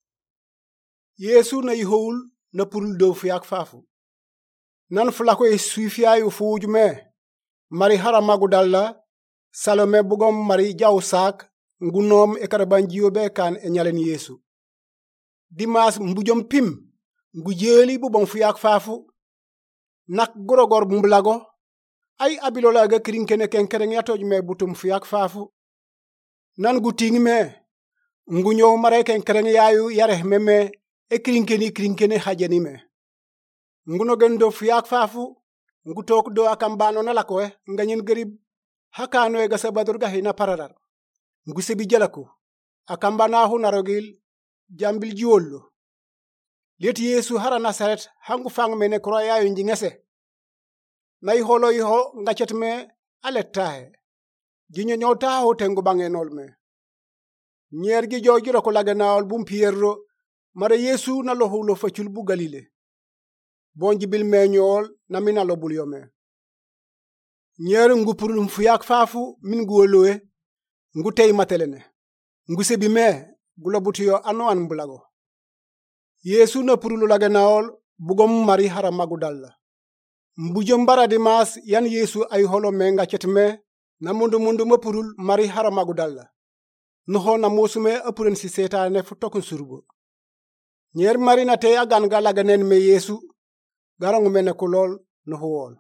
Yesu na yihowul na purul do fiak fafu. Nan fulako e suifia yu fujume. Mari hara magudalla Salome bugom mari jaw sak ngunom e karabanjiyo be kan e nyalen Yesu. Dimas mbujom pim ngujeli bu bon fiak fafu nak gorogor bumblago ay abilola ga kirinkene kenkereng yatoj me butum fiak fafu nan guting me ngunyo mare kenkereng yayu yare meme e kirinkeni kirinkene hajeni me nguno gendo fiak fafu ngutok do akambano na lakoe nganyin gerib hakano e gasabadur ga hina pararar ngusebi jalako akambana hu narogil jambil jiwollo leti Yesu hara Nasaret hangu fang mene kroa yayo njingese nay holo iho ngachet me aletahe ginyo nyota ho tengu bangenol me nyer gi jojiro ko laganawol bum pierro mare Yesu na lo hulo facul bu Galile bonji bil menyol na mina lo bulyo me nyer ngupurul fuyak fafu min guoloe ngutey matelene ngusebi me gulobutiyo anoan mbulago Yesu na purulu laganawol bugom mari hara magudalla mbujom bara dimas yan Yesu ay holo menga chetme na mundu mundu mapurul mari hara magudalla noho na musume apuren si setane fu tokun surbo nyer mari na te agan ga laganen me Yesu garangu mene kulol noho wol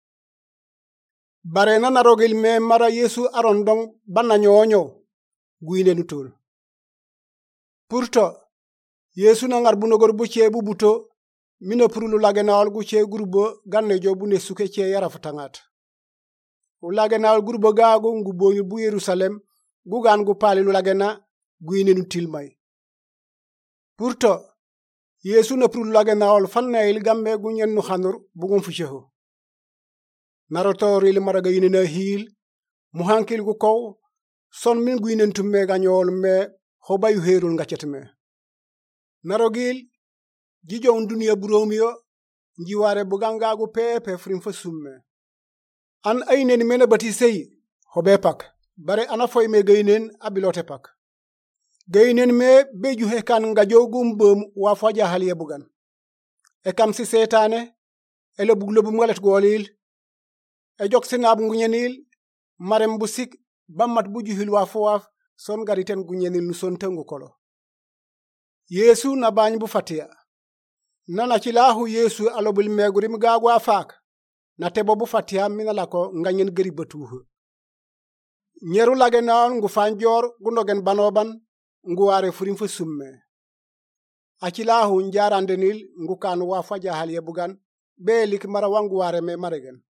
bare na narogil me mara Yesu arondong banna nyonyo guine nutul Purto, Yesu na ngar bunogor bu che bu buto, mina purulu lagenawal gu che gurubo ganne jo bu ne suke che yara futangat. U lagenawal gurubo gagu ngu bonyu bu Yerusalem, gu gan gu pali lu lagena, gu inenu tilmay. Purto, Yesu na purulu lagenawal fanna il gambe gu nyen nu khanur bugum fucheho. Narotor il maraga inena hil, muhankil gu kow, son min gu inen tumme ganyol me, hoba yu herul ngachetme narogil gijo dunia buromio njiware buganga gu pepe frim fa summe an aynen mena batisei hobe pak bare ana foy me gaynen abilote pak gaynen me beju hekan ngajo gumbum wa faja haliye bugan e kam si setane e lo buglo bu ngalet golil e jok sinab ngunyenil marem busik bammat buju hilwa foaf son gariten gunyenil nu son tengu kolo Yesu na bany bu fatia nana chilahu Yesu alobul megurim gagwa fak na tebo bu fatia mina lako nganyen geri batuhu nyeru lage naon ngu fanjor gunogen banoban ngu ware furim fu summe achilahu njarandenil ngu kan wa faja haliye bugan belik mara wangu ware me maregen